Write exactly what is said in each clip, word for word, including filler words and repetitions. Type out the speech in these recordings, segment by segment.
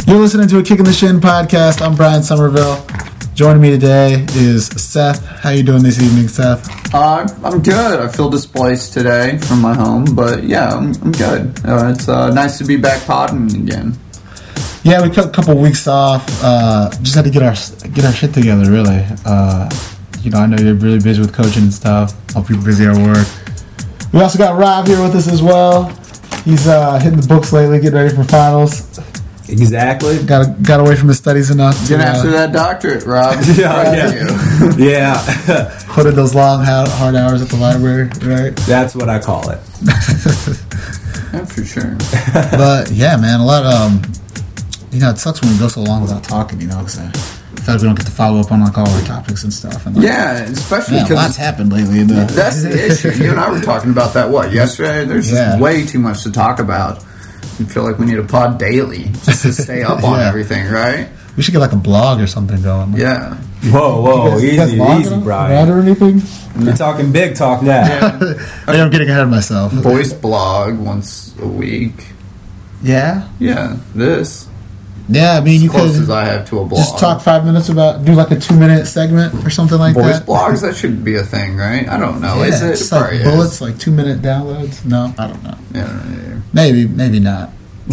You're listening to a Kick in the Shin podcast. I'm Brian Somerville. Joining me today is Seth. How you doing this evening, Seth? Uh, I'm good. I feel displaced today from my home, but yeah, I'm, I'm good. Uh, it's uh, nice to be back podding again. Yeah, we took a couple weeks off. Uh, just had to get our get our shit together, really. Uh, you know, I know you're really busy with coaching and stuff. Hope you're busy at work. We also got Rob here with us as well. He's uh, hitting the books lately, getting ready for finals. Exactly. Got got away from his studies enough to Get after uh, that doctorate, Rob. yeah, yeah. yeah. put in those long, hard hours at the library, right? That's what I call it. Yeah, for sure. But yeah, man, a lot of um, you know, it sucks when we go so long without talking, you know, because I feel like we don't get to follow up on like all our topics and stuff. And, like, Yeah, especially man, because lots happened lately. In the, that's the issue. You and I were talking about that, what, yesterday? There's Yeah. just way too much to talk about. I feel like we need a pod daily just to stay up on Yeah. everything, right? We should get like a blog or something going. Like, Yeah. Whoa, whoa, You guys- you guys easy, blog easy, it? Brian. Read or anything? You're talking big talk now. Yeah. I am getting ahead of myself. Voice blog once a week. Yeah, Yeah, this. yeah. I mean, As you close could as I have to a blog. just talk five minutes about do like a two minute segment or something like Voice that. blogs, that should be a thing, right? I don't know. Yeah, Is it? just like Probably bullets, is. like two minute downloads. No, I don't know. Yeah, yeah. Maybe, maybe not.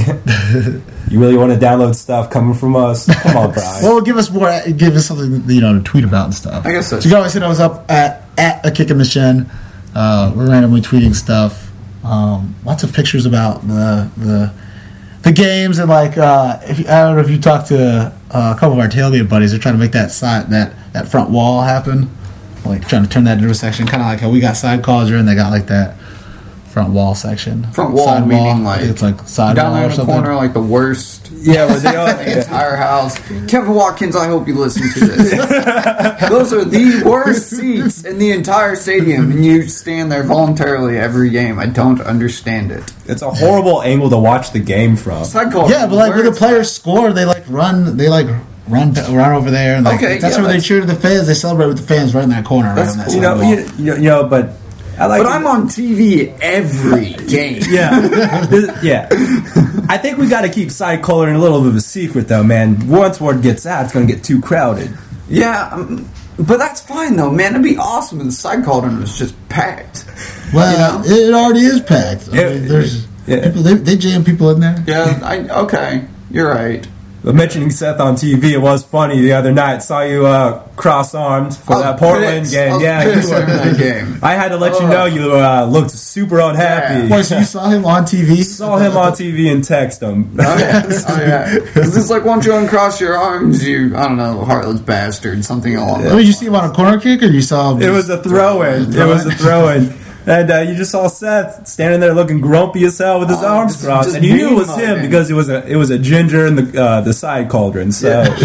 You really want to download stuff coming from us? Come on, Brian. Well, give us more. Give us something you know to tweet about and stuff. I guess that's so you can always hit us up at at a kick in the shin. Uh, we're randomly tweeting stuff. Um, lots of pictures about the the the games and like uh, if you, I don't know if you talked to uh, a couple of our tailgate buddies. They're trying to make that side that that front wall happen. Like trying to turn that into a section, kind of like how we got side calls and they got like that front wall section. front wall Side meaning wall. I like think it's like side down wall there or in the something. corner, like the worst. Yeah, was they all, The entire house. Kevin Watkins, I hope you listen to this. Those are the worst seats in the entire stadium, and you stand there voluntarily every game. I don't understand it. It's a horrible angle to watch the game from. Side call. Yeah, but like when the Where's- players score, they like run. They like run run over there, and like Okay, that's yeah, where they that's- cheer to the fans. They celebrate with the fans right in that corner. That's right on that cool. You side know, wall. you, you know, you know, but I like. But to- I'm on T V every game. Yeah, This- yeah. I think we got to keep side coloring a little bit of a secret, though, man. Once word gets out, it's going to get too crowded. Yeah, um, but that's fine though, man. It'd be awesome if the side cauldron was just packed. Well, You know? it already is packed. I It- mean, there's yeah. people. They, they jam people in there. Yeah, I, okay, you're right. But mentioning Seth on T V, it was funny the other night. Saw you uh, cross arms for I was that Portland pissed. game. I was yeah, pissed you were- during that game. I had to let you Ugh. know you uh, looked super unhappy. Boy, so you saw him on T V? Saw him on T V and text him. Oh yeah, oh yeah. Because it's like once you uncross your arms, you I don't know, heartless bastard, something along I those mean, you see him on a corner kick, or you saw him? It was a throw-in. It was a throw-in. And uh, you just saw Seth standing there looking grumpy as hell with his Oh, arms just- crossed, just and you knew it was being him on it. because it was a it was a ginger in the uh, the side cauldron. So Yeah.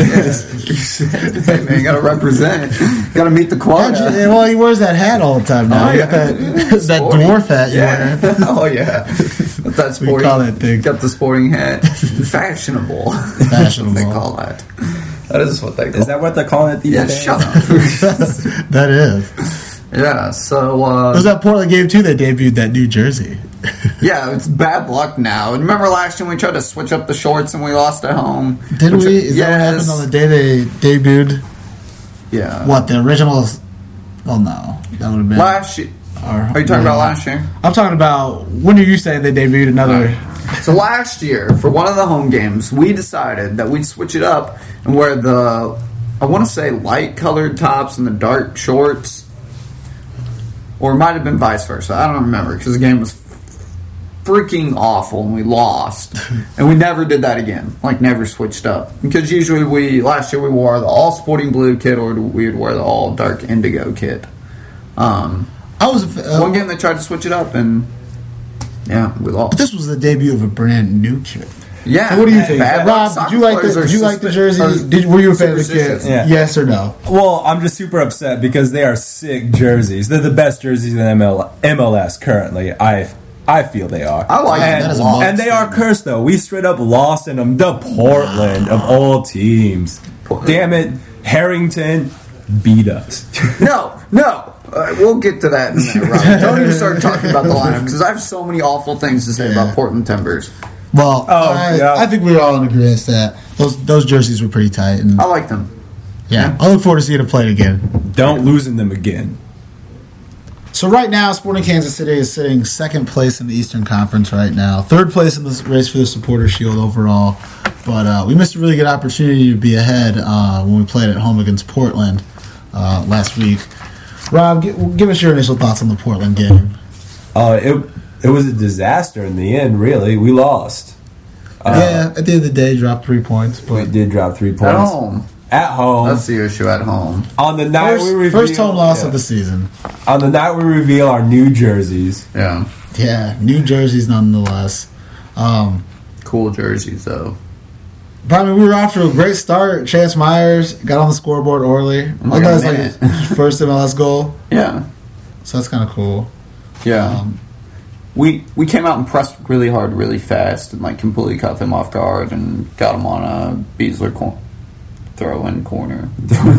Hey man, you gotta represent. You gotta meet the Yeah, quota. well, he wears that hat all the time now. Oh, You yeah. got that that Sporty. dwarf hat you Yeah. wear. Oh yeah. But that's We sporting. call that thing. Got the sporting hat. Fashionable. Fashionable. That's what they call that. That is what they call is that what they're calling it these Yeah, days? shut up. That is. Yeah, so It uh was that Portland game too. They debuted that new jersey. yeah, it's bad luck now. And remember last year we tried to switch up the shorts and we lost at home? Did Which- we? Is that what yes. happened on the day they debuted? Yeah. What the original? Well, no, that would have been. Last year. Or, Are you talking about last year? I'm talking about when are you saying they debuted another? So last year, for one of the home games, we decided that we'd switch it up and wear the, I want to say light colored tops and the dark shorts. Or it might have been vice versa. I don't remember because the game was freaking awful and we lost. And we never did that again. Like, never switched up. Because usually we, last year we wore the all sporting blue kit or we would wear the all dark indigo kit. Um, I was. Uh, one game they tried to switch it up and, yeah, we lost. But this was the debut of a brand new kit. Yeah. So what do you think, Bad Rob? luck Did you like the? soccer Did you players like the are jersey? suspe- Did were you a fan of the superstitious. kit? Yeah. Yes or no? Well, I'm just super upset because they are sick jerseys. They're the best jerseys in M L- M L S currently. I I feel they are. I like and, that is a a lot. and they are cursed though. We straight up lost in them. The Portland of all teams. Damn it, Harrington beat us. No, no. Uh, we'll get to that in a minute, Rob. Don't even start talking about the lineup because I have so many awful things to say Yeah. about Portland Timbers. Well, Oh, I, yeah. I think we're all in agreement that those those jerseys were pretty tight. And I like them. yeah, I look forward to seeing them play again. Don't lose in them again. So right now, Sporting Kansas City is sitting second place in the Eastern Conference right now. Third place in the race for the Supporter Shield overall. But uh, we missed a really good opportunity to be ahead uh, when we played at home against Portland uh, last week. Rob, give, give us your initial thoughts on the Portland game. Uh, it it was a disaster in the end. Really, we lost. Uh, yeah, at the end of the day, dropped three points. we But did drop three points At home. At home. That's the issue at home. On the night first, we reveal, first home loss yeah. of the season. On the night we reveal our new jerseys. Yeah. Yeah, new jerseys nonetheless. Um, Cool jerseys, though. But I mean, we were off to a great start. Chance Myers got on the scoreboard early. Like that a was like minute. his first M L S goal, Yeah. so that's kind of cool. Yeah. Um, we we came out and pressed really hard, really fast, and like completely caught them off guard and got them on a Beasler cor- throw-in corner.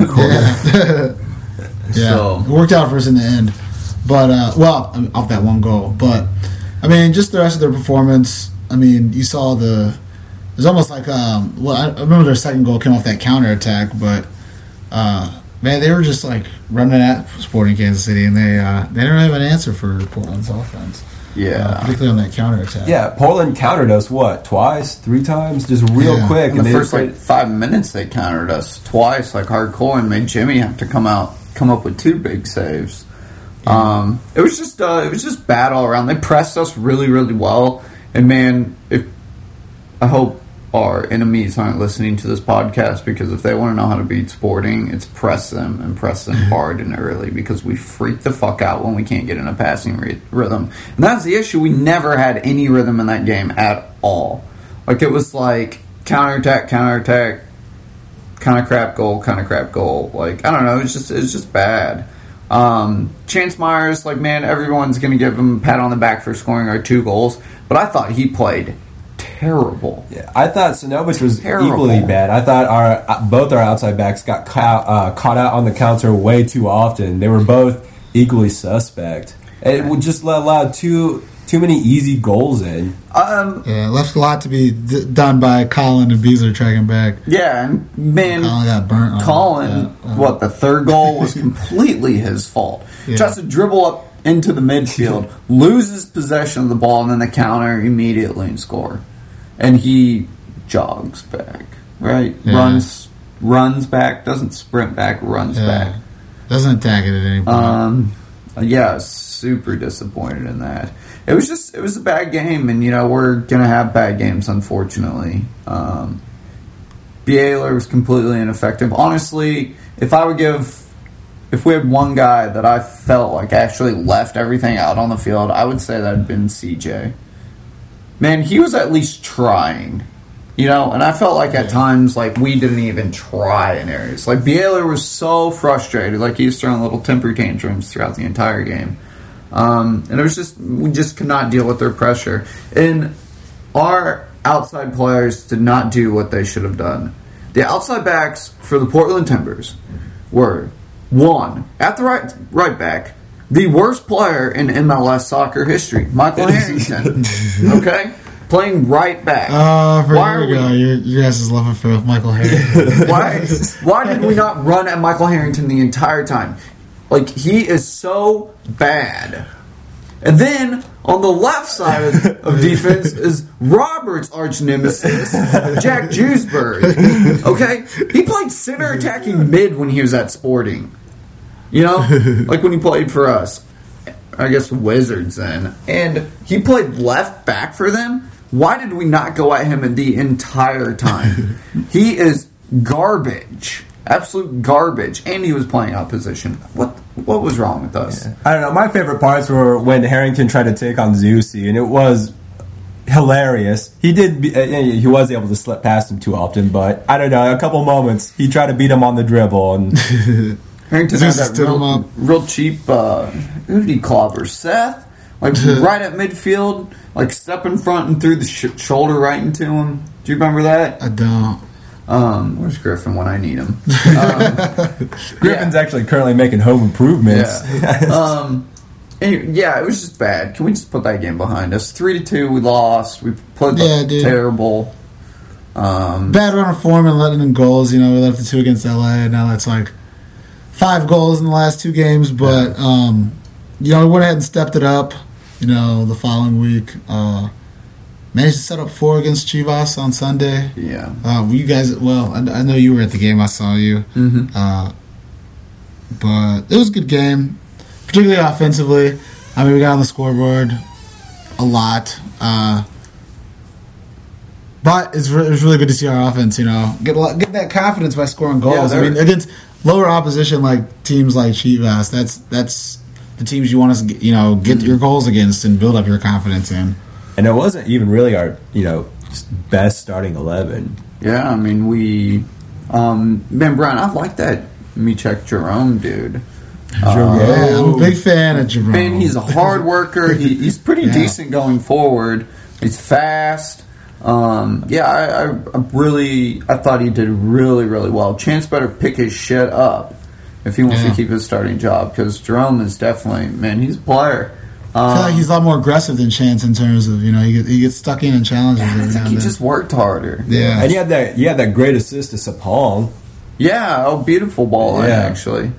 yeah, yeah. So- It worked out for us in the end. But uh, well, I mean, off that one goal. But I mean, just the rest of their performance. I mean, you saw the. It's almost like um. Well, I I remember their second goal came off that counter attack, but uh, man, they were just like running at Sporting Kansas City, and they uh, they didn't have an answer for Portland's offense. Yeah. Uh, particularly on that counter attack. Yeah, Portland countered us, what, twice, three times? Just real Yeah. quick. In the they first played- like five minutes, they countered us twice, like hardcore, and made Jimmy have to come out, come up with two big saves. Um, it was just, uh, it was just bad all around. They pressed us really, really well, and man, if I hope our enemies aren't listening to this podcast, because if they want to know how to beat Sporting, it's press them and press them hard and early, because we freak the fuck out when we can't get in a passing re- rhythm. And that's the issue. We never had any rhythm in that game at all. Like, it was like counterattack, counterattack, kind of crap goal, kind of crap goal. Like, I don't know. It's just it's just bad. Um, Chance Myers, like, man, everyone's going to give him a pat on the back for scoring our two goals, but I thought he played terrible. Yeah, I thought Sinovich was Terrible. equally bad. I thought our uh, both our outside backs got caught, uh, caught out on the counter way too often. They were both equally suspect. It would just allow too too many easy goals in. Um, Yeah, left a lot to be d- done by Colin and Beasler tracking back. yeah, and man, Colin got burnt on Colin, that. Uh, what, the third goal was completely his fault. Yeah. Tries to dribble up into the midfield, loses possession of the ball, and then the counter immediately and score. And he jogs back, right? Yeah. Runs runs back, doesn't sprint back, runs yeah. back. Doesn't attack it at any point. Um, yeah, super disappointed in that. It was just, it was a bad game, and you know we're gonna have bad games, unfortunately. Um, Bielsa was completely ineffective. Honestly, if I would give, if we had one guy that I felt like actually left everything out on the field, I would say that had been C J. Man, he was at least trying. You know, and I felt like at times, like, we didn't even try in areas. Like, Bielsa was so frustrated. Like, he was throwing little temper tantrums throughout the entire game. Um, and it was just, we just could not deal with their pressure. And our outside players did not do what they should have done. The outside backs for the Portland Timbers were, one, at the right, right back, the worst player in M L S soccer history, Michael Harrington. Okay? Playing right back. Oh, for Why here are we go. we- Your, your guys is love affair with Michael Harrington. Why, why did we not run at Michael Harrington the entire time? Like, he is so bad. And then, on the left side of, of defense is Robert's arch nemesis, Jack Jewsbury. Okay? He played center attacking mid when he was at Sporting. You know? Like when he played for us. I guess Wizards then. And he played left back for them. Why did we not go at him the entire time? He is garbage. Absolute garbage. And he was playing opposition. What what was wrong with us? I don't know. My favorite parts were when Harrington tried to take on Zusi, and it was hilarious. He did. Be, uh, he was able to slip past him too often, but I don't know. A couple moments, he tried to beat him on the dribble, and Harrington had Zeus that stood him real, up. real cheap, uh, who did he clobber? Seth? Like right at midfield, like step in front and threw the sh- shoulder right into him. Do you remember that? I don't. Um, where's Griffin when I need him? Um, Griffin's actually currently making home improvements. Yeah. um, and, yeah, it was just bad. Can we just put that game behind us? Three to two, we lost. We played Yeah, dude. terrible. Um, Bad run of form and letting in goals. You know, we left the two against L A, and now that's like five goals in the last two games. But um, you know, we went ahead and stepped it up. You know, the following week, uh, managed to set up four against Chivas on Sunday. yeah. Uh, you guys, well, I, I know you were at the game. I saw you. Mm-hmm. Uh, but it was a good game, particularly offensively. I mean, we got on the scoreboard a lot. Uh, but it's, re- it's really good to see our offense, you know, get a lot, get that confidence by scoring goals. Yeah, I mean, against lower opposition like teams like Chivas, that's that's the teams you want us to get, you know, get your goals against and build up your confidence in. And it wasn't even really our, you know, best starting eleven. Yeah, I mean, we... Um, man, Brian, I like that Michek Jerome dude. Jerome. Yeah, I'm a big fan of Jerome. Man, he's a hard worker. He, he's pretty Yeah. decent going forward. He's fast. Um, yeah, I, I, I really... I thought he did really, really well. Chance better pick his shit up if he wants Yeah. to keep his starting job, because Jerome is definitely... Man, he's a player. I feel like Um, he's a lot more aggressive than Chance in terms of, you know, he, get, he gets stuck in and challenges I every think now and he then. just worked harder. Yeah. And you had that, you had that great assist to Sapong. Yeah, oh, beautiful ball line, Yeah. actually.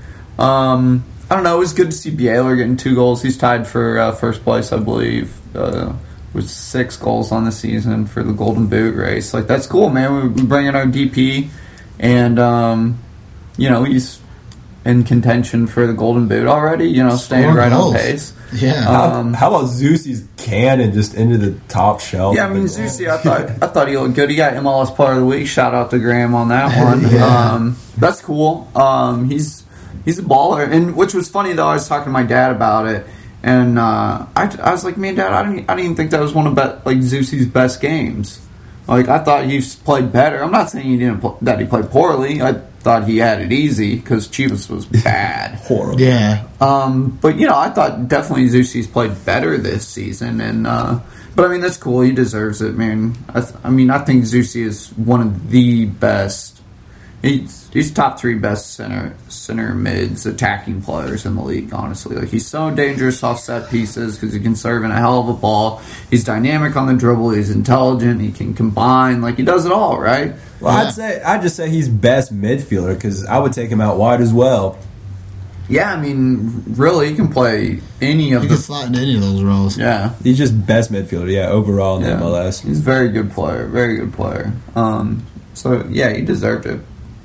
Um, I don't know. It was good to see Baylor getting two goals. He's tied for uh, first place, I believe, uh, with six goals on the season for the Golden Boot race. Like, that's cool, man. We, we bring in our D P, and, um, you know, he's in contention for the Golden Boot already, you know, staying Scoring right goals. on pace. Yeah. Um, How, how about Zeusi's cannon just into the top shelf? Yeah, I mean, Zusi, I thought I thought he looked good. He got M L S Player of the Week. Shout out to Graham on that one. Yeah. Um, that's cool. Um, he's he's a baller, and which was funny though. I was talking to my dad about it, and uh, I, I was like, "Man, Dad, I didn't I didn't even think that was one of be- like Zusi's best games. Like, I thought he played better. I'm not saying he didn't pl- that he played poorly. I thought he had it easy because Chivas was bad. horrible. Yeah. Um, but you know, I thought definitely Zusi's played better this season, and uh, but I mean that's cool. He deserves it, man. I, th- I mean, I think Zusi is one of the best. He's he's top three best center center mids attacking players in the league. Honestly, like he's so dangerous off set pieces because he can serve in a hell of a ball. He's dynamic on the dribble. He's intelligent. He can combine. Like he does it all, right? Well, Yeah. I'd say I'd just say he's best midfielder because I would take him out wide as well. Yeah, I mean, really, he can play any of He the. can slot into any of those roles. Yeah. He's just best midfielder, yeah, overall in the Yeah. M L S. He's a very good player, very good player. Um, so yeah, he deserved it.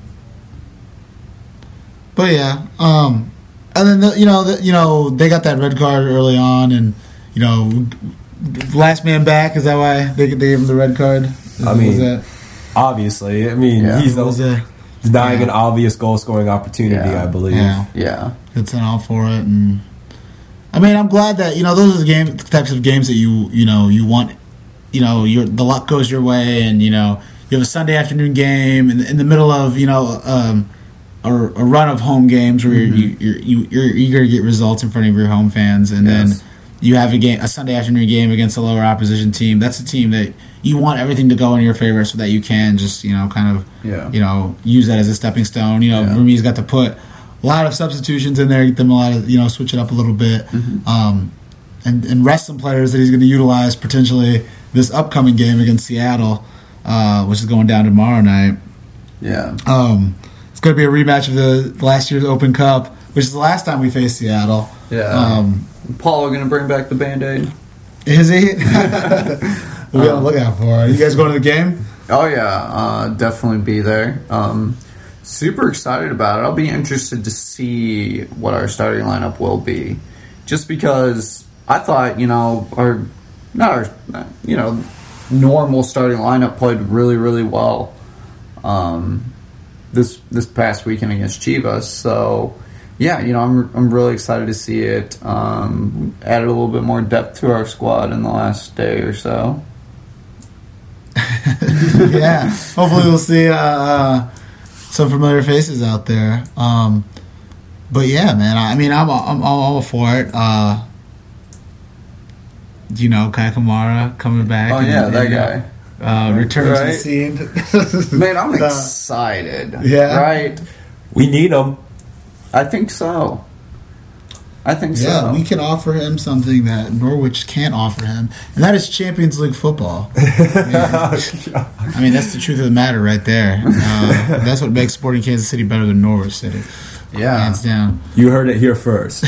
But yeah, um, and then the, you know, the, you know, they got that red card early on, and you know, last man back. Is that why they, they gave him the red card? Is, I was mean, that, Obviously, I mean, Yeah. he's was the, that denying yeah. an obvious goal scoring opportunity, Yeah. I believe. yeah, Yeah, good sent off for it, and I mean, I'm glad that you know those are the game the types of games that you you know you want. You know, your the luck goes your way, and you know you have a Sunday afternoon game in, in the middle of you know. Um, a, a run of home games where Mm-hmm. you're, you're, you, you're eager to get results in front of your home fans, and Yes. then you have a game, a Sunday afternoon game against a lower opposition team. That's a team that you want everything to go in your favor, so that you can just you know kind of Yeah. you know use that as a stepping stone. You know, Yeah. Rumi's got to put a lot of substitutions in there, get them a lot of you know switch it up a little bit, Mm-hmm. um, and and rest some players that he's going to utilize potentially this upcoming game against Seattle, uh, which is going down tomorrow night. yeah. Um, it's going to be a rematch of the last year's Open Cup, which is the last time we faced Seattle. Yeah. Um, Paul going to bring back the Band-Aid? is he? We're going to look out for. Are you guys going to the game? Oh, yeah. Uh, definitely be there. Um, super excited about it. I'll be interested to see what our starting lineup will be. Just because I thought, you know, our, not our, you know, normal starting lineup played really, really well. Um, this this past weekend against Chivas. So, yeah, you know, I'm I'm really excited to see it. Um, added a little bit more depth to our squad in the last day or so. Yeah. Hopefully we'll see uh, uh, some familiar faces out there. Um, but yeah, man. I mean, I'm I'm, I'm all for it. Uh, you know, Kai Kamara coming back. Oh and- yeah, that and, guy. Uh, return to the Right. scene. Man, I'm Uh, excited. yeah. Right? We need him. I think so. I think so. Yeah, we can offer him something that Norwich can't offer him, and that is Champions League football. I mean, I mean, that's the truth of the matter right there. Uh, that's what makes Sporting Kansas City better than Norwich City. Yeah. Hands down. You heard it here first.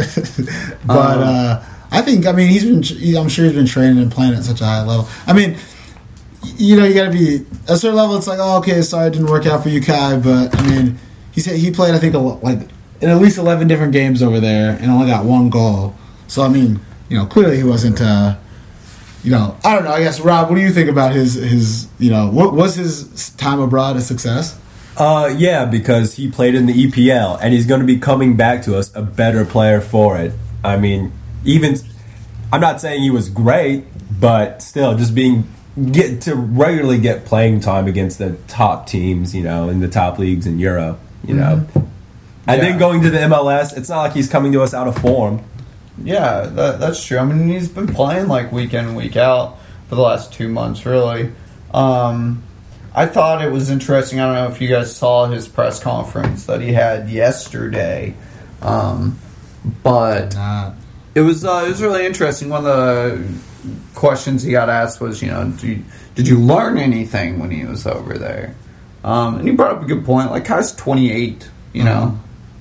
But Um, uh, I think, I mean, he's been, he- I'm sure he's been training and playing at such a high level. I mean, you know, you got to be, at a certain level, it's like, oh, okay, sorry it didn't work out for you, Kai, but, I mean, he said he played, I think, a, lo- like, in at least eleven different games over there and only got one goal. So, I mean, you know, clearly he wasn't, uh, you know, I don't know, I guess, Rob, what do you think about his, his you know, what was his time abroad a success? Uh, yeah, because he played in the E P L, and he's going to be coming back to us a better player for it. I mean, even I'm not saying he was great, but still, just being get to regularly get playing time against the top teams, you know, in the top leagues in Europe, you know, and Yeah. then going to the M L S, it's not like he's coming to us out of form. Yeah, that, that's true. I mean, he's been playing like week in and week out for the last two months, really. Um, I thought it was interesting. I don't know if you guys saw his press conference that he had yesterday, um, but Nah. it was uh, it was really interesting. One of the questions he got asked was, you know, did you, did you learn anything when he was over there? Um, and he brought up a good point. Like, Kai's twenty-eight, you know.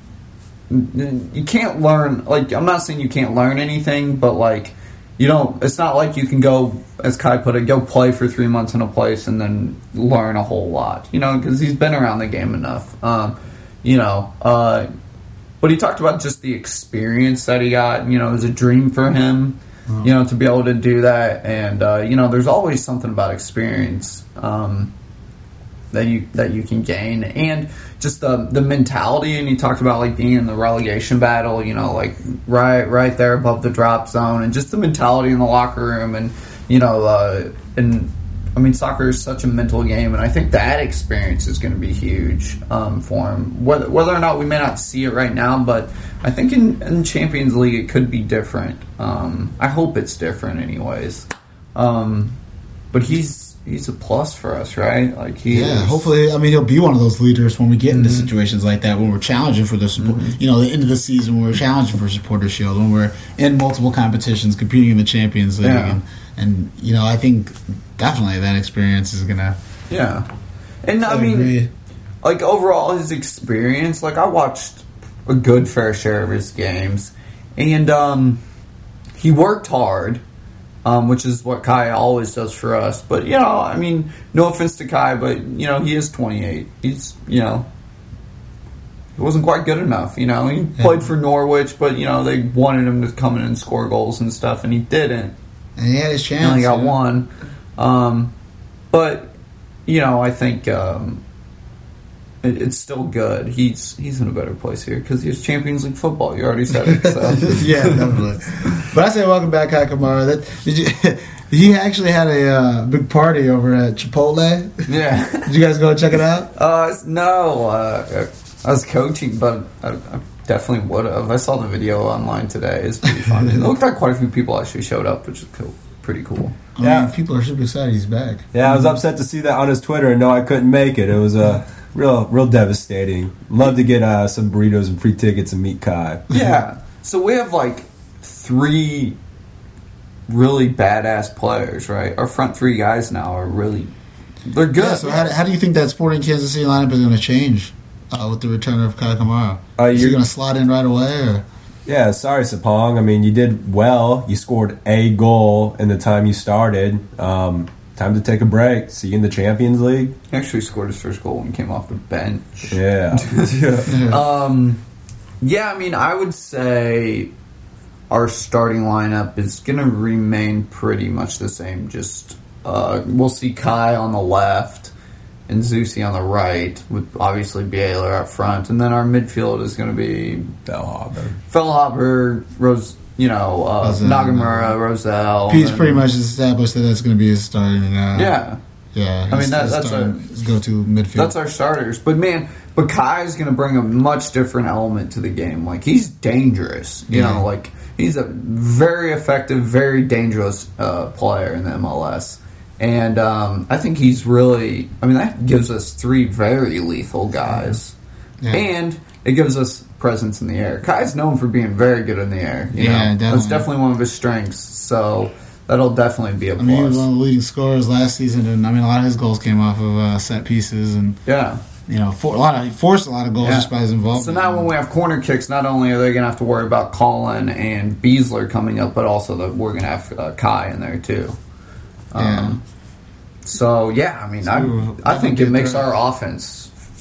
You can't learn, like, I'm not saying you can't learn anything, but, like, you don't, it's not like you can go, as Kai put it, go play for three months in a place and then learn a whole lot, you know, because he's been around the game enough. Um, you know, uh, but he talked about just the experience that he got, you know, it was a dream for him, you know, to be able to do that. And, uh, you know, there's always something about experience um, that you that you can gain. And just the the mentality, and he talked about like being in the relegation battle, you know, like right right there above the drop zone, and just the mentality in the locker room, and you know, uh, and I mean, soccer is such a mental game, and I think that experience is going to be huge um, for him. Whether whether or not we may not see it right now, but I think in, in Champions League it could be different. Um, I hope it's different, anyways. Um, but he's. He's a plus for us, right? Like he Yeah, is. hopefully, I mean, he'll be one of those leaders when we get into situations like that, when we're challenging for the support, you know, the end of the season, when we're challenging for Supporter Shield, when we're in multiple competitions, competing in the Champions League, Yeah. and, and you know, I think definitely that experience is gonna. Yeah, and I, I mean, agree. like overall, his experience. Like I watched a good fair share of his games, and um, he worked hard. Um, which is what Kai always does for us. But, you know, I mean, no offense to Kai, but, you know, he is twenty-eight. He's, you know, he wasn't quite good enough, you know. He Yeah. played for Norwich, but, you know, they wanted him to come in and score goals and stuff, and he didn't. And he had his He chance. only got yeah. one. Um, but, you know, I think um, it, it's still good. He's he's in a better place here because he has Champions League football. You already said it. So. Yeah, definitely. But I say welcome back, Kai Kamara. That, did you, he actually had a uh, big party over at Chipotle. Yeah. Did you guys go check it out? Uh, no, uh, I was coaching, but I, I definitely would have. I saw the video online today. It's pretty fun. It looked like quite a few people actually showed up, which is cool. Pretty cool. I Yeah. mean, people are super excited he's back. Yeah, I was upset to see that on his Twitter and know I couldn't make it. It was uh, real, real devastating. Love to get uh, some burritos and free tickets and meet Kai. Yeah. So we have like three really badass players, right? Our front three guys now are really, they're good. Yeah, so how, how do you think that Sporting Kansas City lineup is going to change uh, with the return of Kai Kamara? Uh, is he you're- going to slot in right away? Or? Yeah, sorry, Sapong. I mean, you did well. You scored a goal in the time you started. Um, time to take a break. See you in the Champions League. He actually scored his first goal when he came off the bench. Yeah. yeah. Um, yeah, I mean, I would say our starting lineup is going to remain pretty much the same. Just uh, we'll see Kai on the left and Zusi on the right, with obviously Bieler up front, and then our midfield is going to be Bellhaber. Fellhaber, Rose, you know, uh, Rosell. Nagamura, Roselle. He's and- pretty much established that that's going to be his starting. Uh, yeah. yeah. I mean, his- that- his that's starting- a- his go-to midfield. That's our starters. But man, but Kai's going to bring a much different element to the game. Like, he's dangerous. You Yeah. know, like, he's a very effective, very dangerous uh, player in the M L S. And um, I think he's really, I mean, that gives us three very lethal guys. Yeah. And it gives us presence in the air. Kai's known for being very good in the air. You Yeah, know? definitely. That's definitely one of his strengths. So that'll definitely be a I plus. mean, he was one of the leading scorers last season, and I mean, a lot of his goals came off of uh, set pieces, and yeah. you know, for, a lot of he forced a lot of goals Yeah. just by his involvement. So now when we have corner kicks, not only are they going to have to worry about Colin and Beasler coming up, but also that we're going to have uh, Kai in there too. Um, So yeah, I mean, So I we'll I think it definitely makes get there. our offense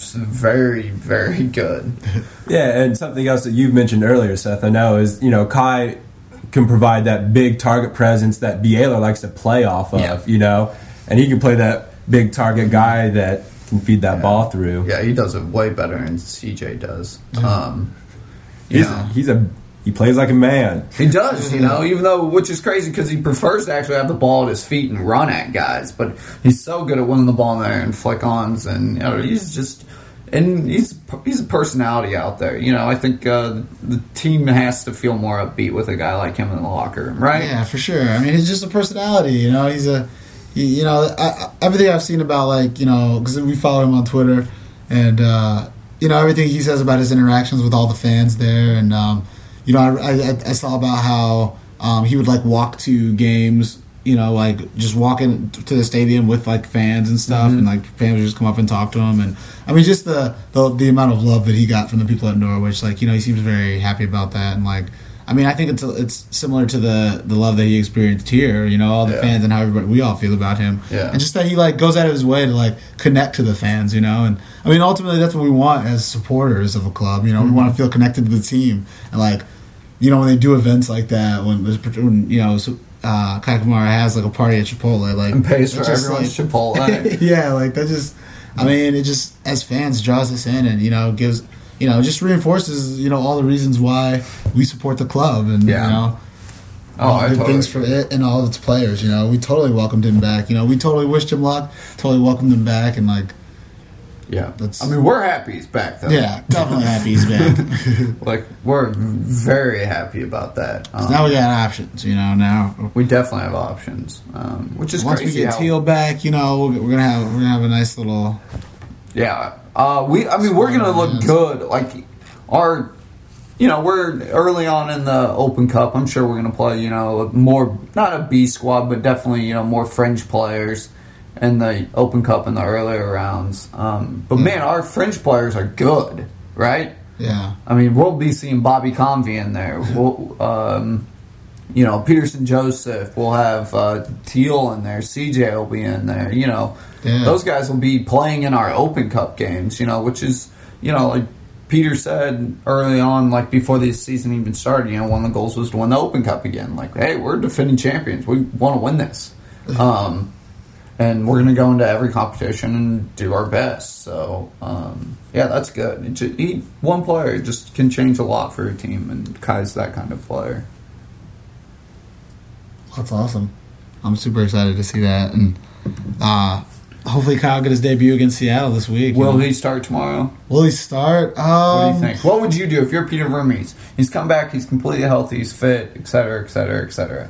very very good. Yeah, and something else that you've mentioned earlier, Seth, I know, is, you know, Kai can provide that big target presence that Biela likes to play off of, Yeah. you know, and he can play that big target guy that can feed that Yeah. ball through. Yeah, he does it way better than C J does. Um, you He's, know. he's a he plays like a man. He does, you know, even though, which is crazy because he prefers to actually have the ball at his feet and run at guys, but he's so good at winning the ball in there and flick-ons, and, you know, he's just, and he's he's a personality out there. You know, I think uh, the team has to feel more upbeat with a guy like him in the locker room, right? Yeah, for sure. I mean, he's just a personality. You know, he's a, he, you know, I, I, everything I've seen about, like, you know, because we follow him on Twitter, and uh, you know, everything he says about his interactions with all the fans there, and um, you know, I, I, I saw about how um, he would like walk to games, you know, like just walking to the stadium with like fans and stuff, Mm-hmm. and like fans would just come up and talk to him, and I mean, just the, the the amount of love that he got from the people at Norwich, like, you know, he seems very happy about that, and like, I mean, I think it's it's similar to the the love that he experienced here, you know, all the Yeah. fans and how everybody we all feel about him, Yeah. and just that he like goes out of his way to like connect to the fans, you know, and I mean, ultimately that's what we want as supporters of a club, you know, we want to feel connected to the team, and like, you know, when they do events like that, when, there's, when you know, so, uh, Kai Kamara has like a party at Chipotle, like, And pays for it's just, everyone's like- Chipotle. yeah, like that just, I mean, it just as fans draws us in, and you know, gives, you know, just reinforces, you know, all the reasons why we support the club, and Yeah. you know, Oh, all I good totally things for agree. it and all of its players. You know, we totally welcomed him back. You know, we totally wished him luck, totally welcomed him back, and like, Yeah. That's- I mean, we're happy he's back, though. yeah, definitely happy he's back. Like, we're very happy about that. Um, Now we got options. You know, now we definitely have options, um, which is once crazy. we get how- Teal back, you know, we're, we're gonna have we're gonna have a nice little. Yeah, uh, we. I mean, we're gonna look good. Like our, you know, we're early on in the Open Cup. I'm sure we're gonna play. You know, more not a B squad, but definitely, you know, more fringe players in the Open Cup in the earlier rounds. Um, but man, our fringe players are good, right? Yeah, I mean, we'll be seeing Bobby Convey in there. We'll, um, you know, Peterson Joseph. We'll have uh, Teal in there. C J will be in there. You know, Yeah. those guys will be playing in our Open Cup games. You know, which is, you know, like Peter said early on, like before the season even started. You know, one of the goals was to win the Open Cup again. Like, hey, we're defending champions. We want to win this. Um, and we're going to go into every competition and do our best. So, um, yeah, that's good. It ju- he, one player just can change a lot for a team, and Kai's that kind of player. that's awesome. I'm super excited to see that, and uh, hopefully Kyle get his debut against Seattle this week. Will you know. he start tomorrow? Will he start? Um, What do you think? What would you do if you're Peter Vermees? He's come back, he's completely healthy, he's fit, et cetera, et cetera, et cetera.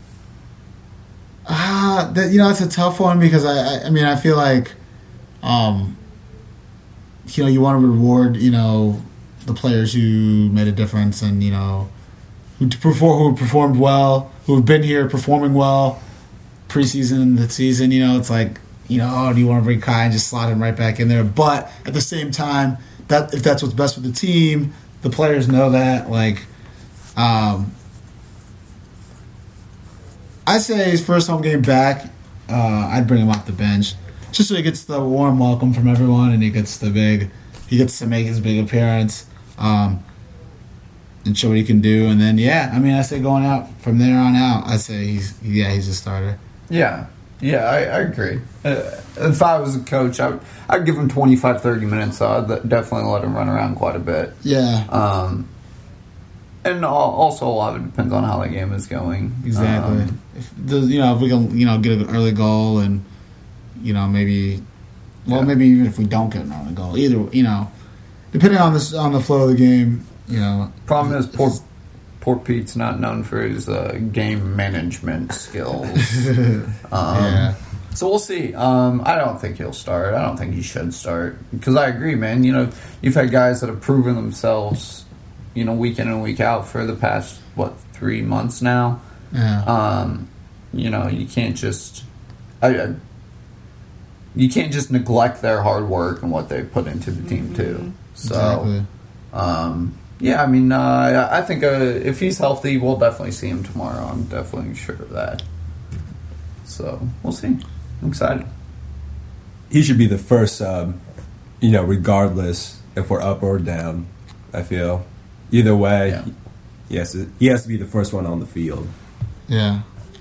Ah, that, you know, it's a tough one because I, I, I mean, I feel like, um, you know, you want to reward, you know, the players who made a difference and you know, who perform, who performed well, who have been here performing well, preseason, the season. You know, it's like, you know, oh, do you want to bring Kai and just slot him right back in there? But at the same time, that if that's what's best for the team, the players know that. Like, um. I say his first home game back, uh, I'd bring him off the bench, just so he gets the warm welcome from everyone, and he gets the big, he gets to make his big appearance, um, and show what he can do. And then, yeah, I mean, I say going out from there on out, I say he's, yeah, he's a starter. Yeah, yeah, I, I agree. Uh, if I was a coach, I would, I'd give him twenty-five, thirty minutes, so I'd definitely let him run around quite a bit. Yeah, Um, and al- also, a lot of it depends on how the game is going. exactly. Um, if the, you know, if we can, you know, get an early goal, and you know, maybe, well, Yeah. maybe even if we don't get an early goal, either, you know, depending on this on the flow of the game, you know. problem is, poor, poor Pete's not known for his uh, game management skills. um, Yeah. So we'll see. Um, I don't think he'll start. I don't think he should start because I agree, man. You know, you've had guys that have proven themselves, you know, week in and week out for the past what three months now. Yeah. Um, you know, you can't just, I, I, you can't just neglect their hard work and what they put into the team too. So, Exactly. um, yeah, I mean, uh, I think uh, if he's healthy, we'll definitely see him tomorrow. I'm definitely sure of that. So we'll see. I'm excited. He should be the first, um, you know, regardless if we're up or down. I feel either way, Yeah. he has to, he has to be the first one on the field. Yeah.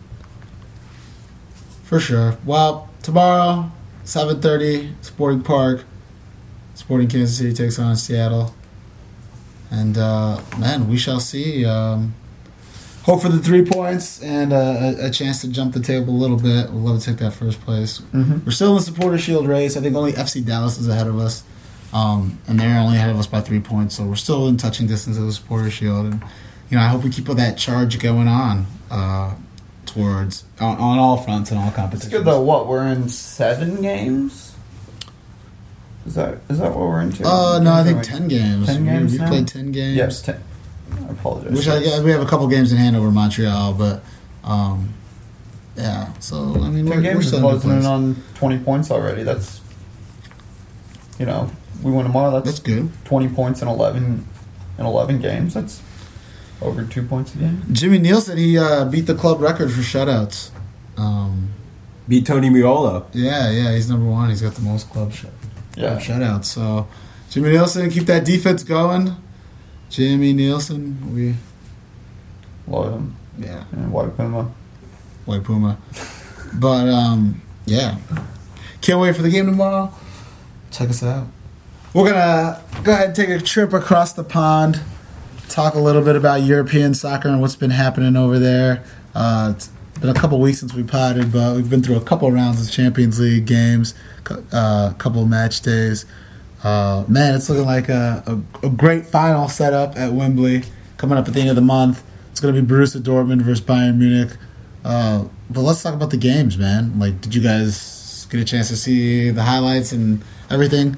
For sure. Well, tomorrow, seven thirty, Sporting Park. Sporting Kansas City takes on Seattle. And, uh, man, we shall see. Um, hope for the three points and uh, a, a chance to jump the table a little bit. We'd love to take that first place. Mm-hmm. We're still in the Supporter Shield race. I think only F C Dallas is ahead of us. Um, and they're only ahead of us by three points. So we're still in touching distance of the Supporter Shield. And, you know, I hope we keep that charge going on uh, towards, on, on all fronts and all It's competitions. good though. What we're in seven games. Is that is that what we're into? Uh, no, I think Like ten games. ten We- games We, now? played ten games. Yes, ten. I apologize. Which I guess we have a couple games in hand over Montreal, but um, yeah. So I mean, ten we're, games we're is still in good closing in place. on twenty points already. That's you know we win tomorrow. That's, That's good. twenty points in eleven in eleven games. That's over two points a game. Jimmy Neal said he uh, beat the club record for shutouts. Um, Beat Tony Miola. yeah, yeah, he's number one. He's got the most club, shut, Yeah. club shutouts. So Jimmy Nielsen, keep that defense going. Jimmy Nielsen, we Love him. yeah, And White Puma. White Puma. But um, yeah, can't wait for the game tomorrow. Check us out. We're gonna go ahead and take a trip across the pond. Talk a little bit about European soccer and what's been happening over there. Uh, it's been a couple weeks since we potted, but we've been through a couple rounds of Champions League games, a uh, couple match days. Uh, man, it's looking like a, a, a great final setup at Wembley coming up at the end of the month. It's going to be Borussia Dortmund versus Bayern Munich. Uh, but let's talk about the games, man. Like, did you guys get a chance to see the highlights and everything?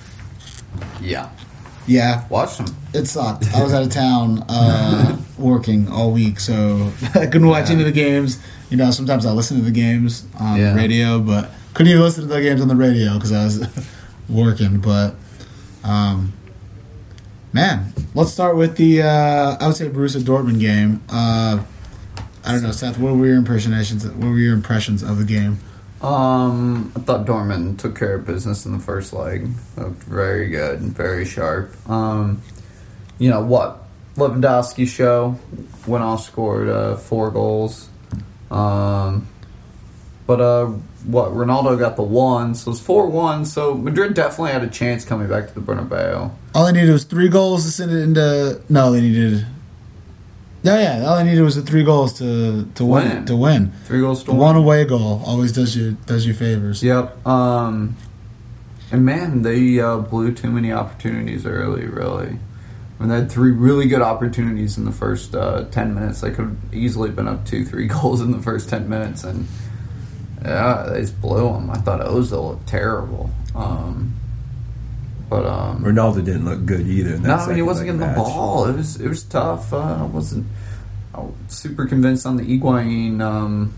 Yeah. Yeah, Watch him. it sucked. I was out of town uh, working all week, so I couldn't watch Yeah. any of the games. You know, sometimes I listen to the games on Yeah. the radio, but couldn't even listen to the games on the radio because I was working. But, um, man, let's start with the, uh, I would say, Borussia Dortmund game. Uh, I don't know, Seth, what were your impressions, what were your impressions of the game? Um, I thought Dortmund took care of business in the first leg. Looked very good and very sharp. Um, you know what? Lewandowski show went off, scored uh, four goals. Um, but uh, what? Ronaldo got the one, so it's four one. So Madrid definitely had a chance coming back to the Bernabeu. All they needed was three goals to send it into, no, they needed... Yeah, yeah. All I needed was the three goals to to win. Win. To win. Three goals to One one. away goal always does you does you favors. Yep. Um, and man, they uh, blew too many opportunities early. Really, when they had three really good opportunities in the first uh, ten minutes, they could have easily been up two, three goals in the first ten minutes, and yeah, they just blew them. I thought Ozil looked terrible. Um, but um, Ronaldo didn't look good either. In that no, I mean, he second wasn't leg getting the match. ball. It was it was tough. Uh, I wasn't I was super convinced on the Higuain um,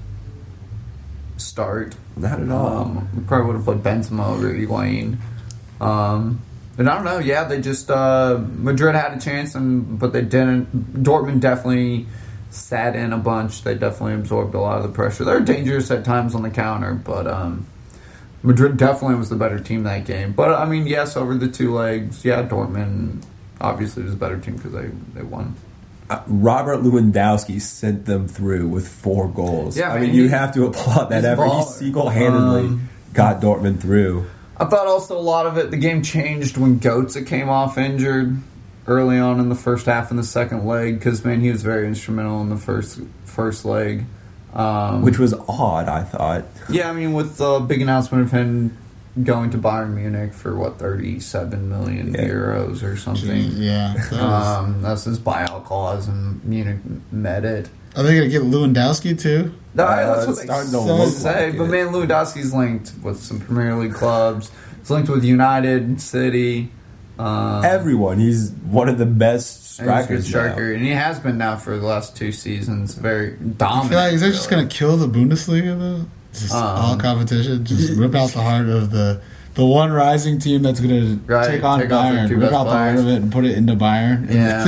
start. Not at all. Um, we probably would have played Benzema over Higuain. Um, and I don't know. Yeah, they just uh, Madrid had a chance, and but they didn't. Dortmund definitely sat in a bunch. They definitely absorbed a lot of the pressure. They're dangerous at times on the counter, but um, Madrid definitely was the better team that game. But I mean, yes, over the two legs, yeah, Dortmund obviously was a better team because they they won. Uh, Robert Lewandowski sent them through with four goals. Yeah, I man, mean, he- you have to applaud that he's effort. He baller. single-handedly Um, got Dortmund through. I thought also a lot of it, the game changed when Götze came off injured early on in the first half and the second leg because, man, he was very instrumental in the first first leg. Um, Which was odd, I thought. yeah, I mean, with the big announcement of him going to Bayern Munich for what thirty-seven million Yeah. euros or something. Yeah. that was- Um, that's his buyout clause, and Munich met it. Are they gonna get Lewandowski too? No, Uh, that's what it's they starting to look say. like but it. man, Lewandowski's linked with some Premier League clubs. He's linked with United, City. Um, Everyone. He's one of the best and he's a good strikers. striker, and he has been now for the last two seasons. Very I dominant. feel like is that just really. gonna kill the Bundesliga though? Just Um, all competition, just rip out the heart of the the one rising team that's gonna Right, take on take off their Bayern, two rip best out the heart players. of it and put it into Bayern. Yeah.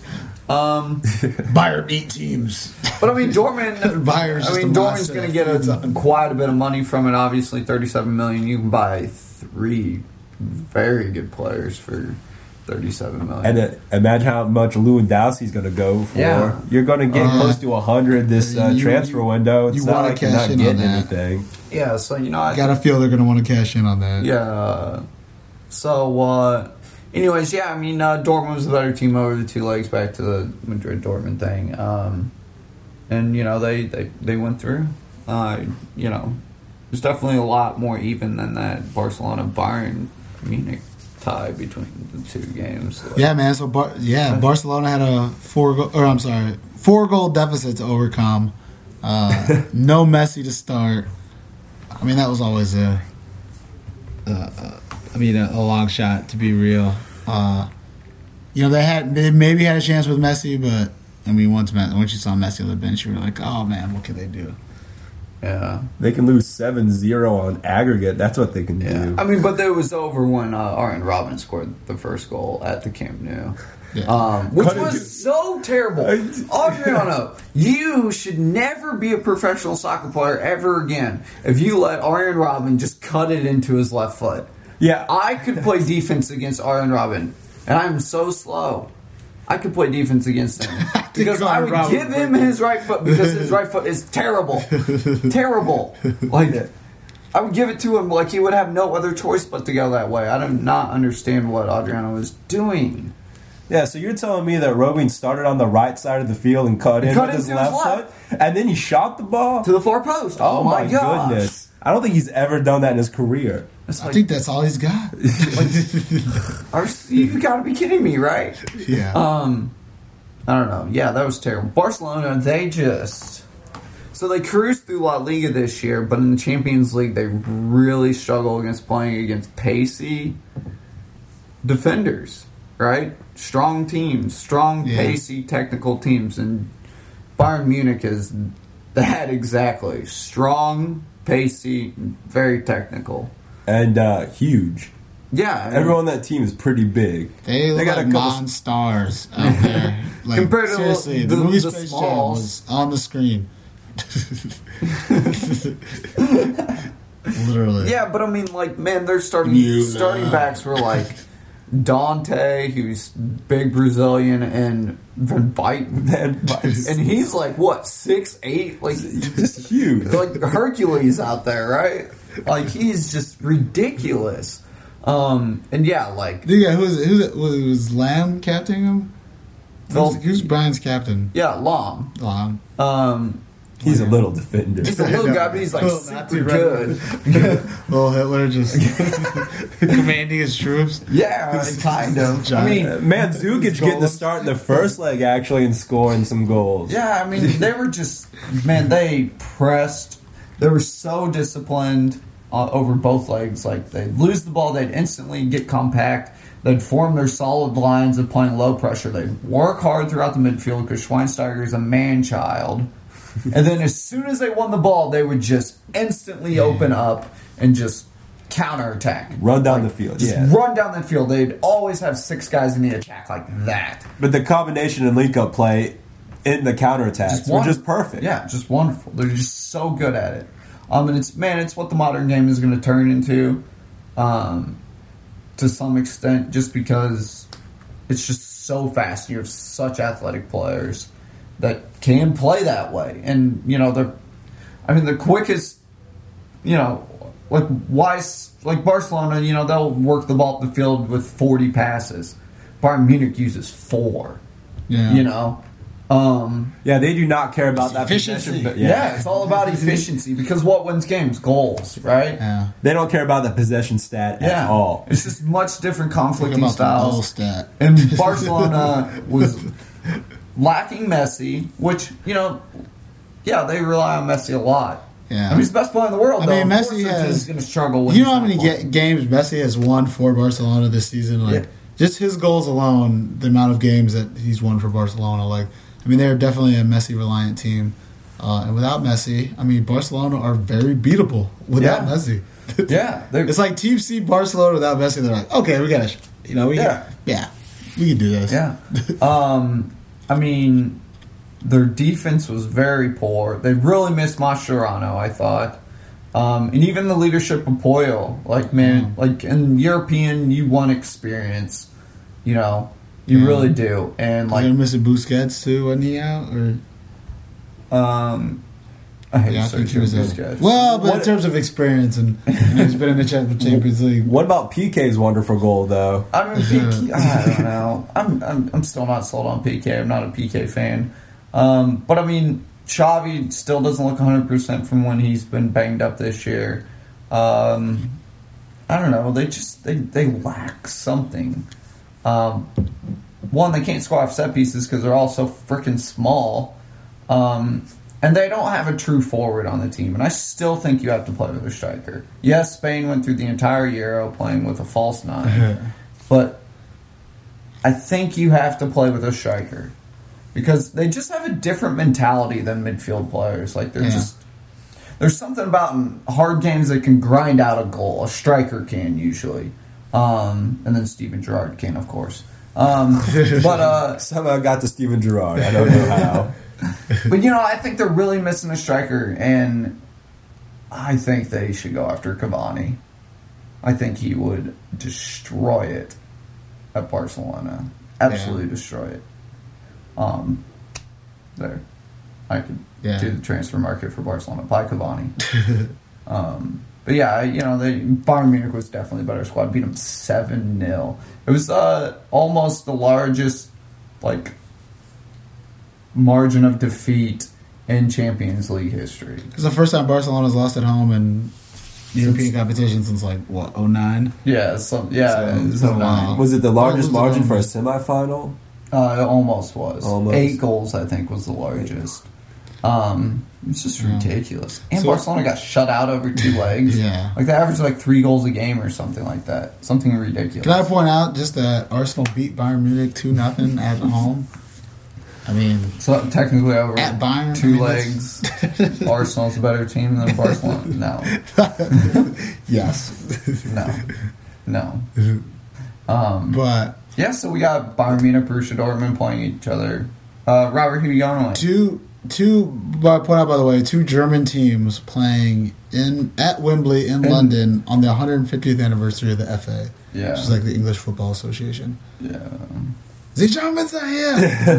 Um, Bayern beat teams. but I mean, Dortmund. Bayern's I just mean, a Dortmund's monster going to that get feeds a, on- quite a bit of money from it. Obviously, thirty-seven million. You can buy three very good players for thirty-seven million. And uh, imagine how much Lewandowski's going to go for. Yeah. You're going to get Uh, close to one hundred this uh, you- transfer you- window. It's you not wanna like you're cash not in on getting that. anything. yeah, so you know, I Gotta feel they're gonna want to cash in on that. Yeah. So, uh, anyways, yeah, I mean, uh, Dortmund was the better team over the two legs, back to the Madrid Dortmund thing. Um, and, you know, they, they, they went through. Uh, you know, there's definitely a lot more even than that Barcelona Bayern Munich tie between the two games. So, Yeah, man. So, Bar- yeah, Barcelona had a four goal, or I'm sorry, four goal deficit to overcome. Uh, no Messi to start. I mean, that was always a, uh, uh, I mean, a, a long shot to be real. Uh, you know, they had they maybe had a chance with Messi, but I mean, once Messi, once you saw Messi on the bench, you were like, oh man, what can they do? Yeah. They can lose seven zero on aggregate. That's what they can Yeah. do. I mean, but it was over when uh, Arjen Robben scored the first goal at the Camp Nou. Yeah. Um, which Cut it was to- so terrible. Adriano, you should never be a professional soccer player ever again if you let Arjen Robben just cut it into his left foot. Yeah. I could play defense against Arjen Robben, and I'm so slow. I could play defense against him because I would Arjen Robben give him would- his right foot because his right foot is terrible, terrible. Like I would give it to him like he would have no other choice but to go that way. I do not understand what Adriano was doing. Yeah, so you're telling me that Robin started on the right side of the field and cut in cut with his into his left left. foot, and then he shot the ball? To the far post. Oh, Oh my, my gosh. goodness. I don't think he's ever done that in his career. It's I like, think that's all he's got. are, you got to be kidding me, right? yeah. Um, I don't know. Yeah, that was terrible. Barcelona, they just so they cruised through La Liga this year, but in the Champions League, they really struggle against playing against pacey defenders. Right, strong teams, strong, Yeah. pacey, technical teams, and Bayern Munich is that exactly. Strong, pacey, very technical. And uh, huge. Yeah, and- Everyone on that team is pretty big. They look got a like couple- non-stars out there. Like, Compared to seriously, the- the, movie the Space Jam smalls. was on the screen. Literally. Yeah, but I mean, like, man, their starting You starting know. backs were like Dante, who's big Brazilian, and Van Bite, Van Bite. and he's like what six eight, like Just huge. like Hercules out there, right? Like he's just ridiculous. Um, and yeah, like Yeah, who's it? Who's it? Was, was Lamb captaining him? Phil- Who's, who's Brian's captain? yeah, Long. Lamb. Um, He's a little defender. he's a little guy, but he's like Little super Nazi good. Little Hitler just commanding his troops. Yeah, kind of. I mean, Uh, Mandzukic getting the start in the first leg, actually, and scoring some goals. yeah, I mean, they were just, man, they pressed. They were so disciplined uh, over both legs. Like, they'd lose the ball, they'd instantly get compact. They'd form their solid lines of playing low pressure. They'd work hard throughout the midfield because Schweinsteiger is a man-child. And then as soon as they won the ball, they would just instantly open up and just counterattack. Run down Like, the field, Just yeah. run down the field. They'd always have six guys in the attack like that. But the combination and link up play in the counterattacks were won- just perfect. Yeah, just wonderful. They're just so good at it. Um, and it's man, it's what the modern game is going to turn into, um, to some extent, just because it's just so fast. You have such athletic players that can play that way, and you know they're. I mean, the quickest, you know, like why, like Barcelona, you know, they'll work the ball up the field with forty passes. Bayern Munich uses four. Yeah. You know, Um, Yeah, they do not care about that Efficiency. possession, but yeah. yeah. it's all about efficiency because what wins games? Goals, right? Yeah. They don't care about the possession stat Yeah. at all. It's just much different Talking conflicting about the goal styles. stat. And Barcelona was lacking Messi, which, you know, yeah, they rely on Messi a lot. Yeah. I mean, he's the best player in the world, I though. mean, Of Messi course their has- team's going to struggle when You he's know how not many playing. ga- games Messi has won for Barcelona this season? Like Yeah. just his goals alone, the amount of games that he's won for Barcelona. Like, I mean, they're definitely a Messi reliant team. Uh, and without Messi, I mean, Barcelona are very beatable without Yeah. Messi. Yeah. they're- It's like teams see Barcelona without Messi, they're like, okay, we gotta, you know, we Yeah. can, yeah, we can do this. Yeah. um, I mean, their defense was very poor. They really missed Mascherano, I thought. Um, and even the leadership of Poyo. Like, man, like in European, you want experience. You know, you Yeah. really do. And, Like, like, they're missing Busquets too, wasn't he out? Or um, I hate yeah, I think he Sergio was out. Busquets. Well, but in What- terms of experience, and you know, he's been in the Champions League. What about P K's wonderful goal, though? I mean, P K, I don't know. I'm, I'm I'm still not sold on P K. I'm not a P K fan. Um, but I mean, Xavi still doesn't look one hundred percent from when he's been banged up this year. Um, I don't know. They just they, they lack something. Um, one, they can't score off set pieces because they're all so freaking small. Um, and they don't have a true forward on the team. And I still think you have to play with a striker. Yes, Spain went through the entire Euro playing with a false nine. But I think you have to play with a striker. Because they just have a different mentality than midfield players. Like, they're Yeah. just... There's something about in hard games that can grind out a goal. A striker can, usually. Um, and then Steven Gerrard can, of course. Um, but, uh... Somehow got to Steven Gerrard. I don't know how. But, you know, I think they're really missing a striker, and I think they should go after Cavani. I think he would destroy it at Barcelona. Absolutely Yeah. destroy it. Um, there. I could Yeah. do the transfer market for Barcelona. Buy Cavani. um, but, yeah, you know, they, Bayern Munich was definitely a better squad. Beat them seven nil. It was uh, almost the largest, like, margin of defeat in Champions League history. It's the first time Barcelona's lost at home in European competition since like what oh nine. Yeah, so, yeah, So, it's it's been a so while. nine. Was it the largest What was the margin for a number? semifinal? Uh, it almost was. Almost. Eight goals, I think, was the largest. Um, it's just Yeah. ridiculous. And So- Barcelona got shut out over two legs. Yeah. Like, they averaged like three goals a game or something like that. Something ridiculous. Can I point out just that Arsenal beat Bayern Munich two nothing at home? I mean, So technically over At Bayern, two I mean, legs, Arsenal's a better team than Barcelona. No, yes, no, no. Um, but yeah, so we got Bayern Munich, Borussia Dortmund playing each other. Uh, Robert, who you going with? two two. But point out by the way, two German teams playing in at Wembley in And- London on the one hundred fiftieth anniversary of the F A, Yeah, which is like the English Football Association. yeah. The Germans are here.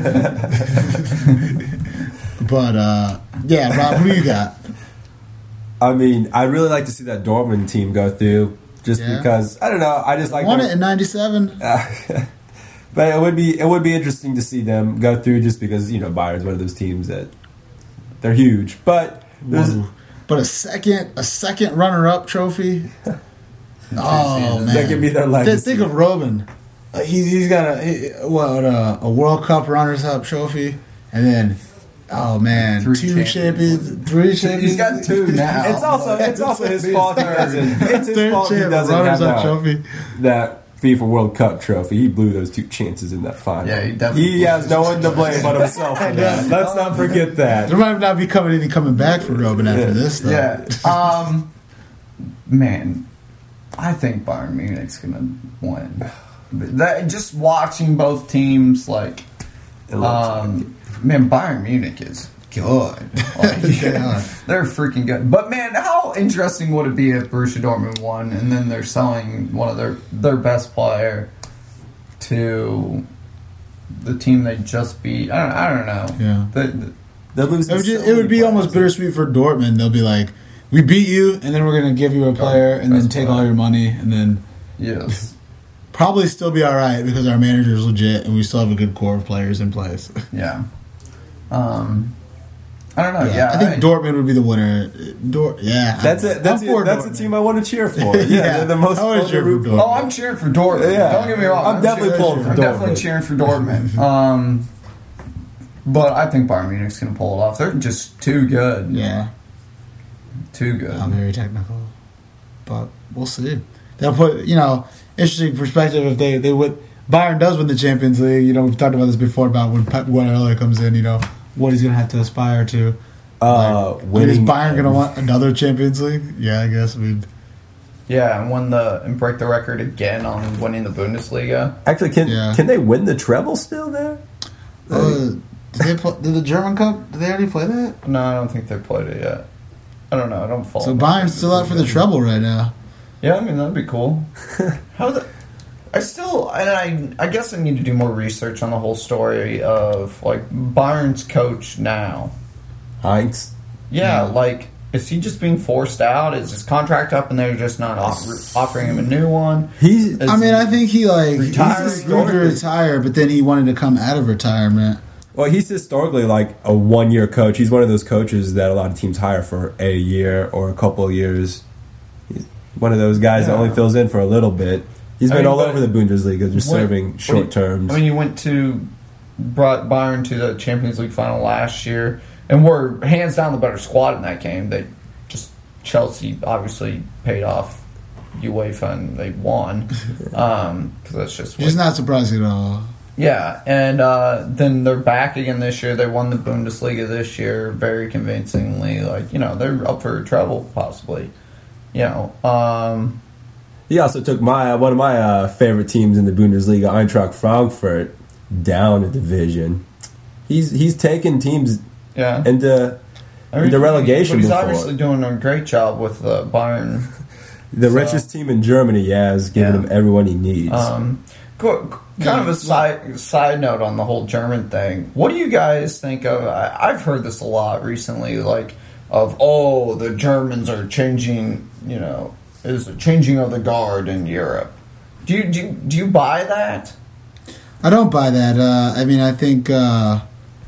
But uh, yeah, Rob, who you got? I mean, I'd really like to see that Dortmund team go through, just Yeah. because I don't know. I just like Won them- it in ninety-seven. but it would be it would be interesting to see them go through, just because you know Bayern's one of those teams that they're huge. But there's, But a second, a second runner-up trophy. Oh man, that could be their Th- legacy. Think of Robin. Uh, he's he's got a he- what a, a World Cup runners-up trophy, and then oh man, Three two Champions champions, three champions. He's got two now. It's also it's also his fault. He doesn't, it's his Third fault he champ, doesn't have runners-up that, trophy. that FIFA World Cup trophy. He blew those two chances in that final. Yeah, he definitely He blew has those no one to blame but himself for that. Let's not forget that. There might not be coming any coming back for Robin after Yeah. this though. Yeah. Um, man, I think Bayern Munich's gonna win. That, just watching both teams, like, It looks um, man, Bayern Munich is good. Like, They are. they're freaking good. But man, how interesting would it be if Borussia Dortmund won and then they're selling one of their their best player to the team they just beat? I don't, I don't know. Yeah. The- the- They'll lose It would, to just, so it would be many almost players. bittersweet for Dortmund. They'll be like, "We beat you, and then we're going to give you a player, and then best take player. all your money, and then yes. probably still be all right because our manager's legit, and we still have a good core of players in place." Yeah. Um, I don't know. Yeah, Yeah, I think I- Dortmund would be the winner. Dor- yeah, That's I'm- it. That's I'm it. for That's a Dortmund. team I want to cheer for. Yeah, Yeah, they're the most I wanna fun to cheer for root for. Dortmund. Oh, I'm cheering for Dortmund. Yeah. Don't get me wrong. I'm definitely cheering- pulling for I'm definitely Dortmund. cheering for Dortmund. um, but I think Bayern Munich's going to pull it off. They're just too good. Yeah, Too good. not very technical, but we'll see. They'll put you know interesting perspective if they they would. Bayern does win the Champions League. You know, we've talked about this before about when Pep Guardiola comes in. You know what he's going to have to aspire to. Uh, Like, winning. is Bayern going to want another Champions League? Yeah, I guess. I mean, Yeah, and win the and break the record again on winning the Bundesliga. Actually, can Yeah. can they win the treble still there? uh, did they play, did the German Cup? Did they already play that? No, I don't think they played it yet. I don't know. I don't follow. So the Bayern's still out for the Bundesliga. treble right now. Yeah, I mean that'd be cool. How the? I still, and I, I guess I need to do more research on the whole story of like Bayern's coach now. Heinz. Yeah, Yeah. like is he just being forced out? Is his contract up and they're just not offer, offering him a new one? He's. Is I mean, he- I think he like Retiring. he's just going to retire, but then he wanted to come out of retirement. Well, he's historically like a one-year coach. He's one of those coaches that a lot of teams hire for a year or a couple of years. He's one of those guys that Yeah. only fills in for a little bit. He's I been mean, all but over the Bundesliga, just When- serving when short you- terms. I mean, you went to brought Bayern to the Champions League final last year, and were hands down the better squad in that game. They just Chelsea obviously paid off UEFA and they won because that's just Which is what- not surprising at all. yeah. And uh, then they're back again this year. They won the Bundesliga this year very convincingly. Like you know they're up for a treble possibly. You know. Um, He also took my one of my uh, favorite teams in the Bundesliga, Eintracht Frankfurt, down a division. He's he's taken teams yeah. into I mean, the relegation but he's before. obviously doing a great job with uh, Bayern. the so- richest team in Germany. Yeah, has given Yeah. him everyone he needs. Um, co- kind of a side side note on the whole German thing. What do you guys think of? I, I've heard this a lot recently, like of oh, the Germans are changing. You know, is a changing of the guard in Europe. Do you do you, do you buy that? I don't buy that. Uh, I mean, I think. Uh,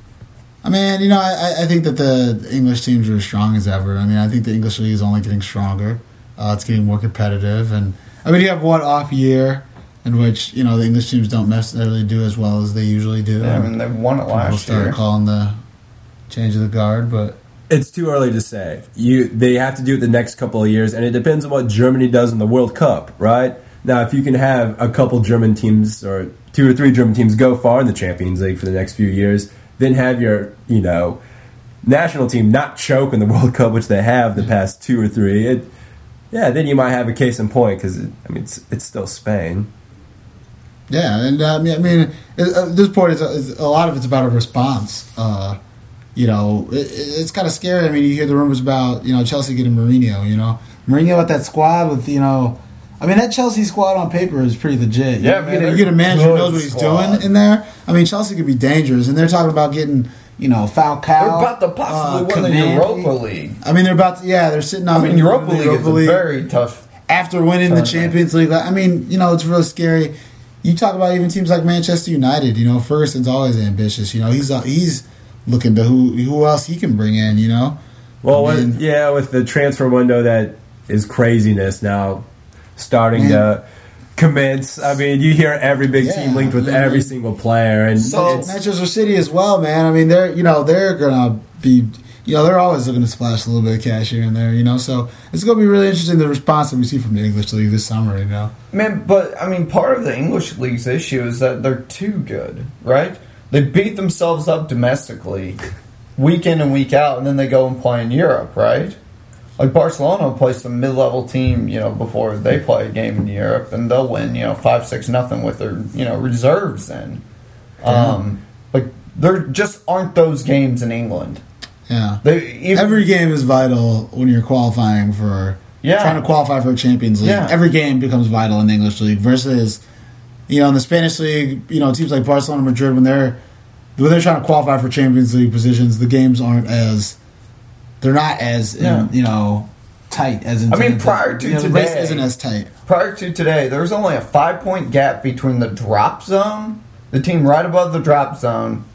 I mean, you know, I, I think that the English teams are as strong as ever. I mean, I think the English league is only getting stronger. Uh, it's getting more competitive, and I mean, you have one off year in which you know the English teams don't necessarily do as well as they usually do. Yeah, I mean, they won it People last start year. calling the change of the guard, but It's too early to say. You they have to do it the next couple of years, and it depends on what Germany does in the World Cup, right? Now, if you can have a couple German teams or two or three German teams go far in the Champions League for the next few years, then have your you know national team not choke in the World Cup, which they have the past two or three. It, yeah, then you might have a case in point because I mean it's it's still Spain. yeah, and uh, I mean, I mean, at at this point, it's, it's, a lot of it's about a response. Uh, you know, it, it's kind of scary. I mean, you hear the rumors about you know Chelsea getting Mourinho. You know, Mourinho at that squad with you know, I mean that Chelsea squad on paper is pretty legit. Yeah, you, man, get a, they're you get a manager who good knows what he's squad. doing in there. I mean, Chelsea could be dangerous, and they're talking about getting you know Falcao. They're about to possibly uh, win the Cavani. Europa League. I mean, they're about to. Yeah, they're sitting on. I mean, the Europa League is a very tough. after winning the Tournament. Champions League. I mean, you know, it's real scary. You talk about even teams like Manchester United. You know, Ferguson's always ambitious. You know, he's uh, he's looking to who who else he can bring in. You know, Well, I when, mean- yeah, with the transfer window that is craziness now starting Man. to commence. I mean, you hear every big Yeah, team linked with I mean- every single player, and So- it's, Manchester City as well, man. I mean, they're you know they're gonna be you know they're always looking to splash a little bit of cash here and there. You know, so it's gonna be really interesting the response that we see from the English league this summer. You know, Man, but I mean, part of the English league's issue is that they're too good, right? They beat themselves up domestically, week in and week out, and then they go and play in Europe, right? Like Barcelona plays some mid-level team, you know, before they play a game in Europe, and they'll win, you know, five six nothing with their, you know, reserves. Then, um, like there just aren't those games in England. yeah. They even, Every game is vital when you're qualifying for Yeah. trying to qualify for a Champions League. Yeah. Every game becomes vital in the English league versus you know in the Spanish league. You know teams like Barcelona, Madrid when they're when they're trying to qualify for Champions League positions, the games aren't as they're not as Yeah. you know tight as in I mean, prior to you know, the race today- isn't as tight. prior to today, there was only a five point gap between the drop zone, the team right above the drop zone,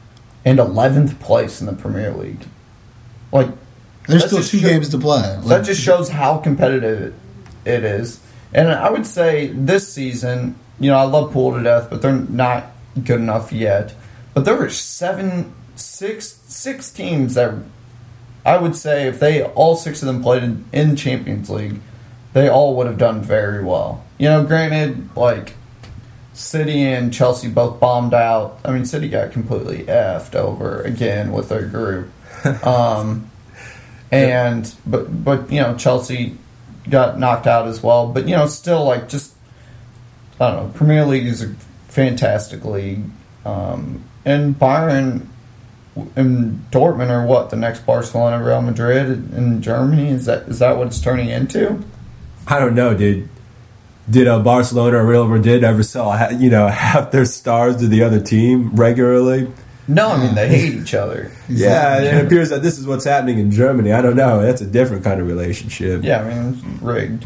and eleventh place in the Premier League. Like, There's that still just two show- games to play. that Like, just shows how competitive it, it is. And I would say this season, you know, I love Pool to death, but they're not good enough yet. But there were seven, six, six teams that I would say if they all six of them played in, in Champions League, they all would have done very well. You know, granted, like City and Chelsea both bombed out. I mean, City got completely effed over again with their group. Um, and but but you know, Chelsea got knocked out as well. But you know, still like just I don't know. Premier League is a fantastic league, um, and Bayern and Dortmund are what the next Barcelona, Real Madrid in Germany. Is that is that what it's turning into? I don't know, dude. Did uh, Barcelona or Real Madrid ever sell, ha- you know, half their stars to the other team regularly? No, I mean they hate each other. Yeah, it appears that this is what's happening in Germany. I don't know. That's a different kind of relationship. Yeah, I mean it's rigged.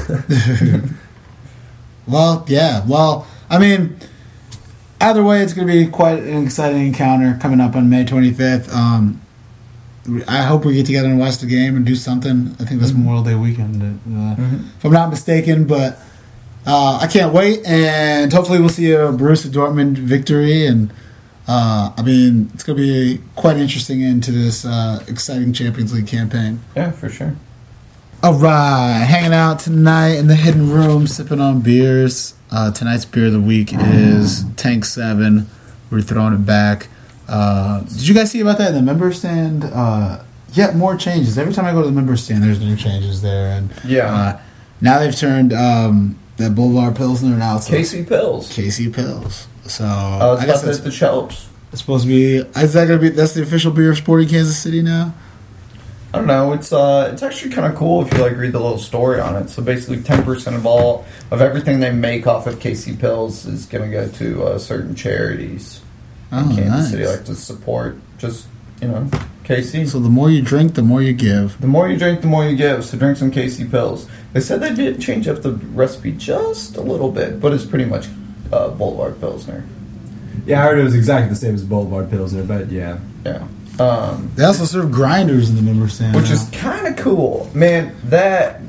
well, yeah. Well, I mean, either way, it's going to be quite an exciting encounter coming up on May twenty-fifth. Um, I hope we get together and watch the game and do something. I think that's Mm-hmm. Memorial Day weekend, uh, Mm-hmm. if I'm not mistaken. But uh, I can't wait, and hopefully we'll see a Borussia Dortmund victory. And uh, I mean, it's going to be quite interesting into this uh, exciting Champions League campaign. Yeah, for sure. All right, hanging out tonight in the hidden room, sipping on beers. Uh, tonight's beer of the week is Tank Seven. We're throwing it back. Uh, did you guys see about that in the member stand? Uh, yeah, more changes. Every time I go to the member stand, there's new changes there, and Yeah. uh, now they've turned um, that Boulevard Pilsner now it's Casey Pills. Casey Pills. So I was I about guess to it's, hit the shelves. it's supposed to be. Is that gonna be? That's the official beer of Sporting Kansas City now. I don't know. It's uh, it's actually kind of cool if you like read the little story on it. So basically, ten percent of all of everything they make off of Casey Pills is going to go to uh, certain charities Oh, in Kansas nice. City, like to support just you know K C. So the more you drink, the more you give. The more you drink, the more you give. So drink some K C Pills. They said they did change up the recipe just a little bit, but it's pretty much uh, Boulevard Pilsner. Yeah, I heard it was exactly the same as Boulevard Pilsner, but yeah. Yeah. Um, They also serve grinders in the member stand, which now. is kind of cool, man. That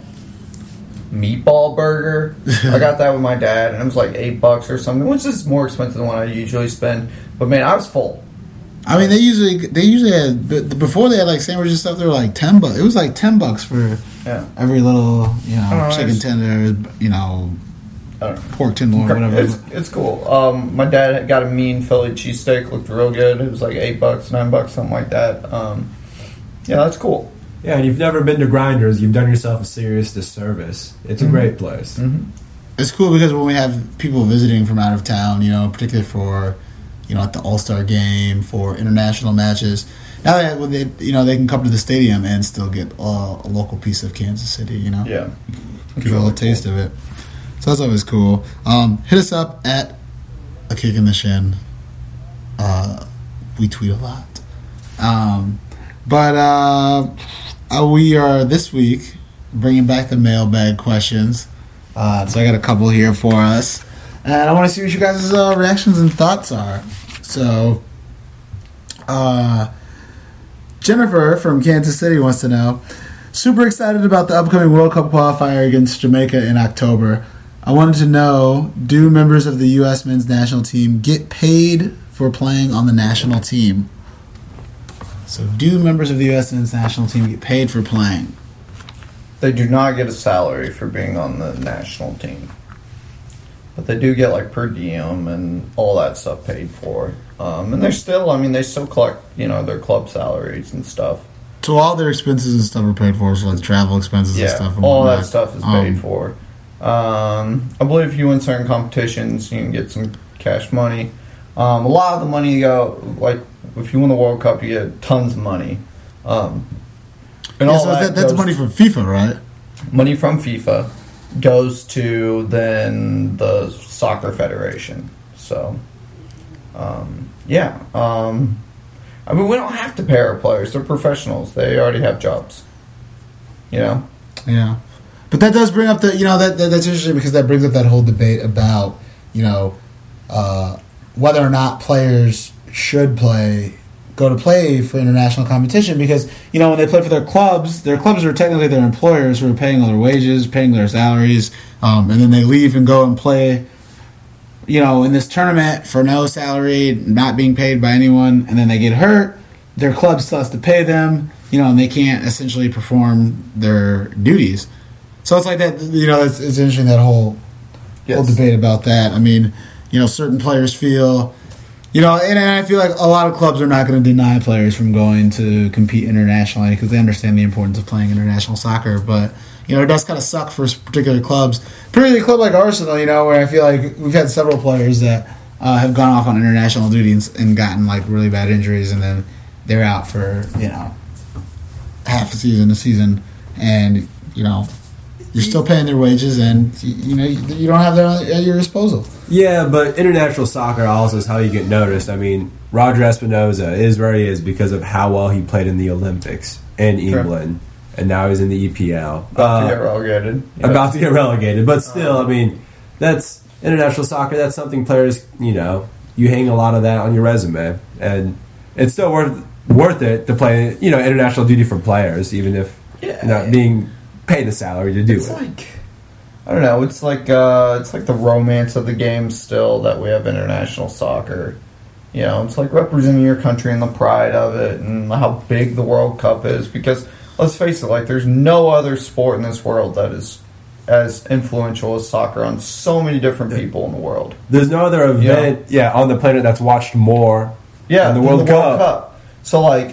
meatball burger, I got that with my dad, and it was like eight bucks or something, which is more expensive than what I usually spend. But man, I was full. I mean, they usually they usually had but before they had like sandwiches and stuff. They were like ten bucks. It was like ten bucks for Yeah, every little you know Oh, chicken nice. tender, you know I don't know. pork tenderloin, whatever. It's it's cool. Um, my dad had got a mean Philly cheesesteak, looked real good. It was like eight bucks, nine bucks, something like that. Um, yeah, that's cool. Yeah, and you've never been to Grinders, you've done yourself a serious disservice. It's a Mhm. great place. Mm-hmm. It's cool because when we have people visiting from out of town, you know, particularly for you know at the All Star game, for international matches. Now that when they you know they can come to the stadium and still get uh, a local piece of Kansas City, you know, Yeah, get a little taste of it. So that's always cool. Um, hit us up at A Kick in the Shin. Uh, we tweet a lot. Um, but uh, uh, we are this week bringing back the mailbag questions. Uh, so I got a couple here for us. And I want to see what you guys' uh, reactions and thoughts are. So, uh, Jennifer from Kansas City wants to know, super excited about the upcoming World Cup qualifier against Jamaica in October. I wanted to know, do members of the U S men's national team get paid for playing on the national team? So do members of the U S men's national team get paid for playing? they do not get a salary for being on the national team, but they do get like per diem and all that stuff paid for. Um, and they're still, I mean, they still collect you know their club salaries and stuff. So all their expenses and stuff are paid for, so like travel expenses and Yeah, stuff. And all that whatnot. stuff is Um, paid for. Um, I believe if you win certain competitions, you can get some cash money. Um, a lot of the money you go, like if you win the World Cup, you get tons of money. Um, and Yeah, all so that that, that's goes- money from FIFA, right? money from FIFA goes to then the soccer federation. So, um, yeah. Um, I mean, we don't have to pay our players. They're professionals. They already have jobs. You know? Yeah, but that does bring up the you know that, that that's interesting because that brings up that whole debate about you know uh, whether or not players should play go to play for international competition because, you know, when they play for their clubs, their clubs are technically their employers who are paying all their wages, paying their salaries, um, and then they leave and go and play, you know, in this tournament for no salary, not being paid by anyone, and then they get hurt. Their club still has to pay them, you know, and they can't essentially perform their duties. So it's like that, you know, it's, it's interesting, that whole, yes. whole debate about that. I mean, you know, certain players feel... You know, and I feel like a lot of clubs are not going to deny players from going to compete internationally because they understand the importance of playing international soccer. But, you know, it does kind of suck for particular clubs. Particularly a club like Arsenal, you know, where I feel like we've had several players that uh, have gone off on international duties and gotten, like, really bad injuries, and then they're out for, you know, half a season, a season, and, you know, you're still paying their wages, and you know you don't have them at your disposal. Yeah, but international soccer also is how you get noticed. I mean, Roger Espinoza is where he is because of how well he played in the Olympics in England, sure. and now he's in the E P L. About uh, to get relegated. Yeah. About to get relegated, but still, I mean, that's international soccer. That's something players, you know, you hang a lot of that on your resume, and it's still worth worth it to play, you know, international duty for players, even if yeah. not being paid a salary to do it's it. Like, I don't know. It's like uh, it's like the romance of the game still that we have international soccer. You know, it's like representing your country and the pride of it and how big the World Cup is. Because let's face it, like there's no other sport in this world that is as influential as soccer on so many different people in the world. There's no other event, yeah, yeah on the planet that's watched more. Yeah, than the World, the Cup. World Cup. So like,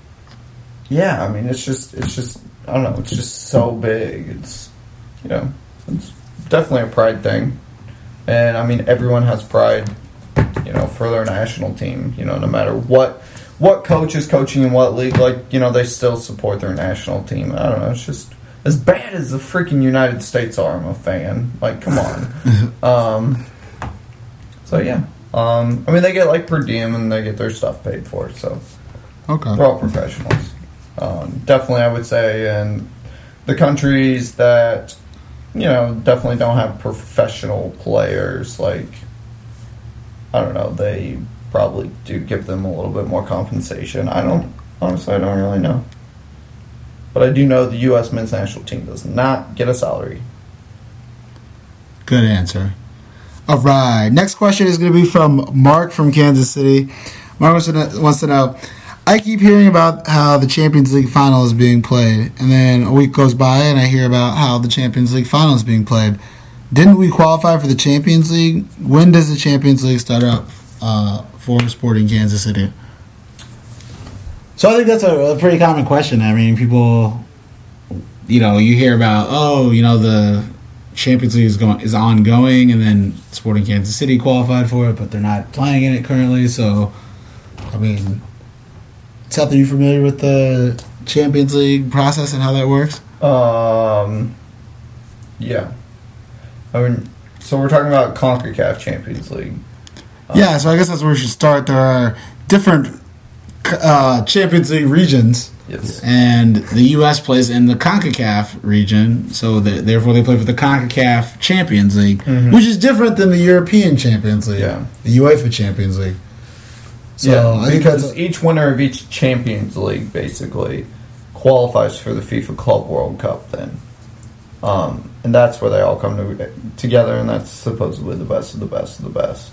yeah, I mean, it's just it's just. I don't know, it's just so big. It's, you know, it's definitely a pride thing. And, I mean, everyone has pride, you know, for their national team. You know, no matter what what coach is coaching in what league, like, you know, they still support their national team. I don't know, it's just as bad as the freaking United States are, I'm a fan. Like, come on. um, so, yeah. Um, I mean, they get, like, per diem and they get their stuff paid for, so okay. They're all professionals. Um, definitely, I would say, in the countries that, you know, definitely don't have professional players, like, I don't know, they probably do give them a little bit more compensation. I don't, honestly, I don't really know. But I do know the U S men's national team does not get a salary. Good answer. All right, next question is going to be from Mark from Kansas City. Mark wants to know, wants to know I keep hearing about how the Champions League final is being played, and then a week goes by and I hear about how the Champions League final is being played. Didn't we qualify for the Champions League? When does the Champions League start up uh, for Sporting Kansas City? So I think that's a, a pretty common question. I mean, people, you know, you hear about, oh, you know, the Champions League is going is ongoing, and then Sporting Kansas City qualified for it, but they're not playing in it currently. So, I mean, Seth, are you familiar with the Champions League process and how that works? Um, yeah. I mean, so we're talking about CONCACAF Champions League. Um, yeah, so I guess that's where we should start. There are different uh, Champions League regions. Yes. And the U S plays in the CONCACAF region, so the, therefore they play for the CONCACAF Champions League, mm-hmm. which is different than the European Champions League, yeah. the UEFA Champions League. So yeah, I because think a, each winner of each Champions League basically qualifies for the FIFA Club World Cup then. Um, and that's where they all come to, together, and that's supposedly the best of the best of the best.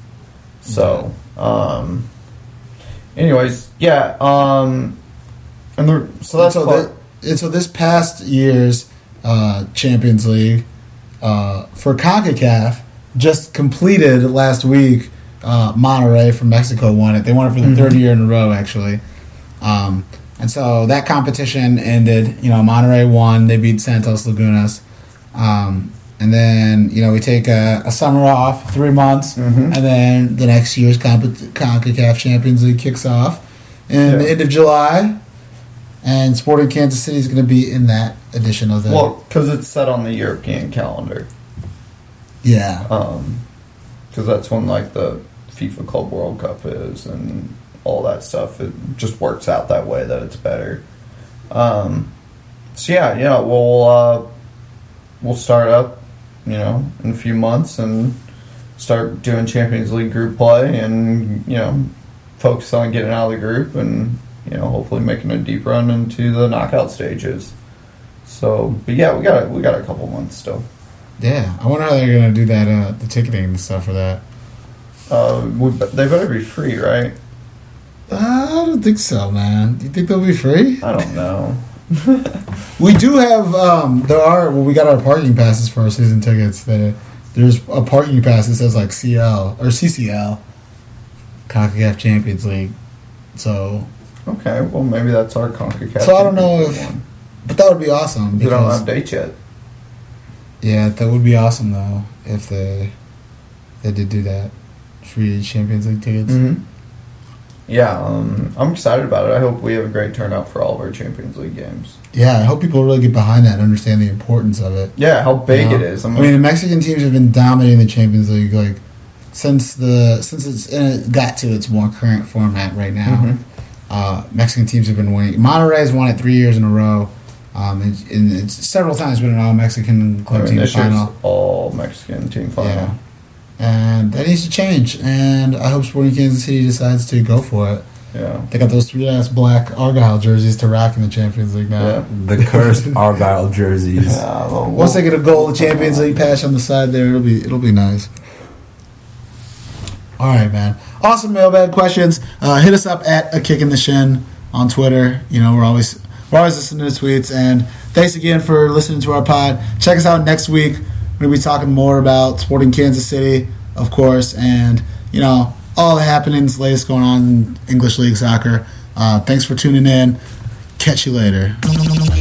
So, um, anyways, yeah, um... And the, so that's and so, part. that, and so this past year's uh, Champions League uh, for CONCACAF just completed last week. Uh, Monterrey from Mexico won it. They won it for the mm-hmm. third year in a row, actually. Um, and so that competition ended. You know, Monterrey won. They beat Santos Lagunas. Um, and then, you know, we take a, a summer off, three months, mm-hmm. and then the next year's comp- CONCACAF Champions League kicks off in yeah. the end of July. And Sporting Kansas City is going to be in that edition of the... Well, because it's set on the European calendar. Yeah. Um, because that's when, like, the FIFA Club World Cup is and all that stuff. It just works out that way that it's better. Um, so, yeah, yeah, we'll, uh, we'll start up, you know, in a few months and start doing Champions League group play and, you know, focus on getting out of the group and, you know, hopefully making a deep run into the knockout stages. So, but yeah, we got we got a couple months still. Yeah, I wonder how they're gonna do that, uh, the ticketing and stuff for that. Uh, we, they better be free, right? Uh, I don't think so, man. Do you think they'll be free? I don't know. We do have, um, there are, well, we got our parking passes for our season tickets. That there's a parking pass that says like C L or C C L, CONCACAF Champions League. So, Okay, well maybe that's our CONCACAF. so I don't know Champions if, one. but that would be awesome. They don't Because, have dates yet. yeah, that would be awesome though if they they did do that. Free Champions League tickets. Mm-hmm. Yeah, um, I'm excited about it. I hope we have a great turnout for all of our Champions League games. Yeah, I hope people really get behind that and understand the importance of it. Yeah, how big You it know? is. I mean, the Mexican teams have been dominating the Champions League like since the since it's it got to its more current format right now. Mhm. Uh, Mexican teams have been winning. Monterrey's won it three years in a row, um, and, and it's several times been an all Mexican club I mean, team this year's final. all Mexican team final. Yeah, and that needs to change. And I hope Sporting Kansas City decides to go for it. Yeah. They got those three ass black Argyle jerseys to rock in the Champions League now. Yeah. The cursed Argyle jerseys. Yeah, well, Once they get a goal, the Champions League patch on the side there, it'll be it'll be nice. All right, man. Awesome mailbag questions. Uh, hit us up at a kick in the shin on Twitter. You know we're always we're always listening to tweets. And thanks again for listening to our pod. Check us out next week. We're gonna be talking more about Sporting Kansas City, of course, and you know all the happenings, latest going on in English League soccer. Uh, thanks for tuning in. Catch you later.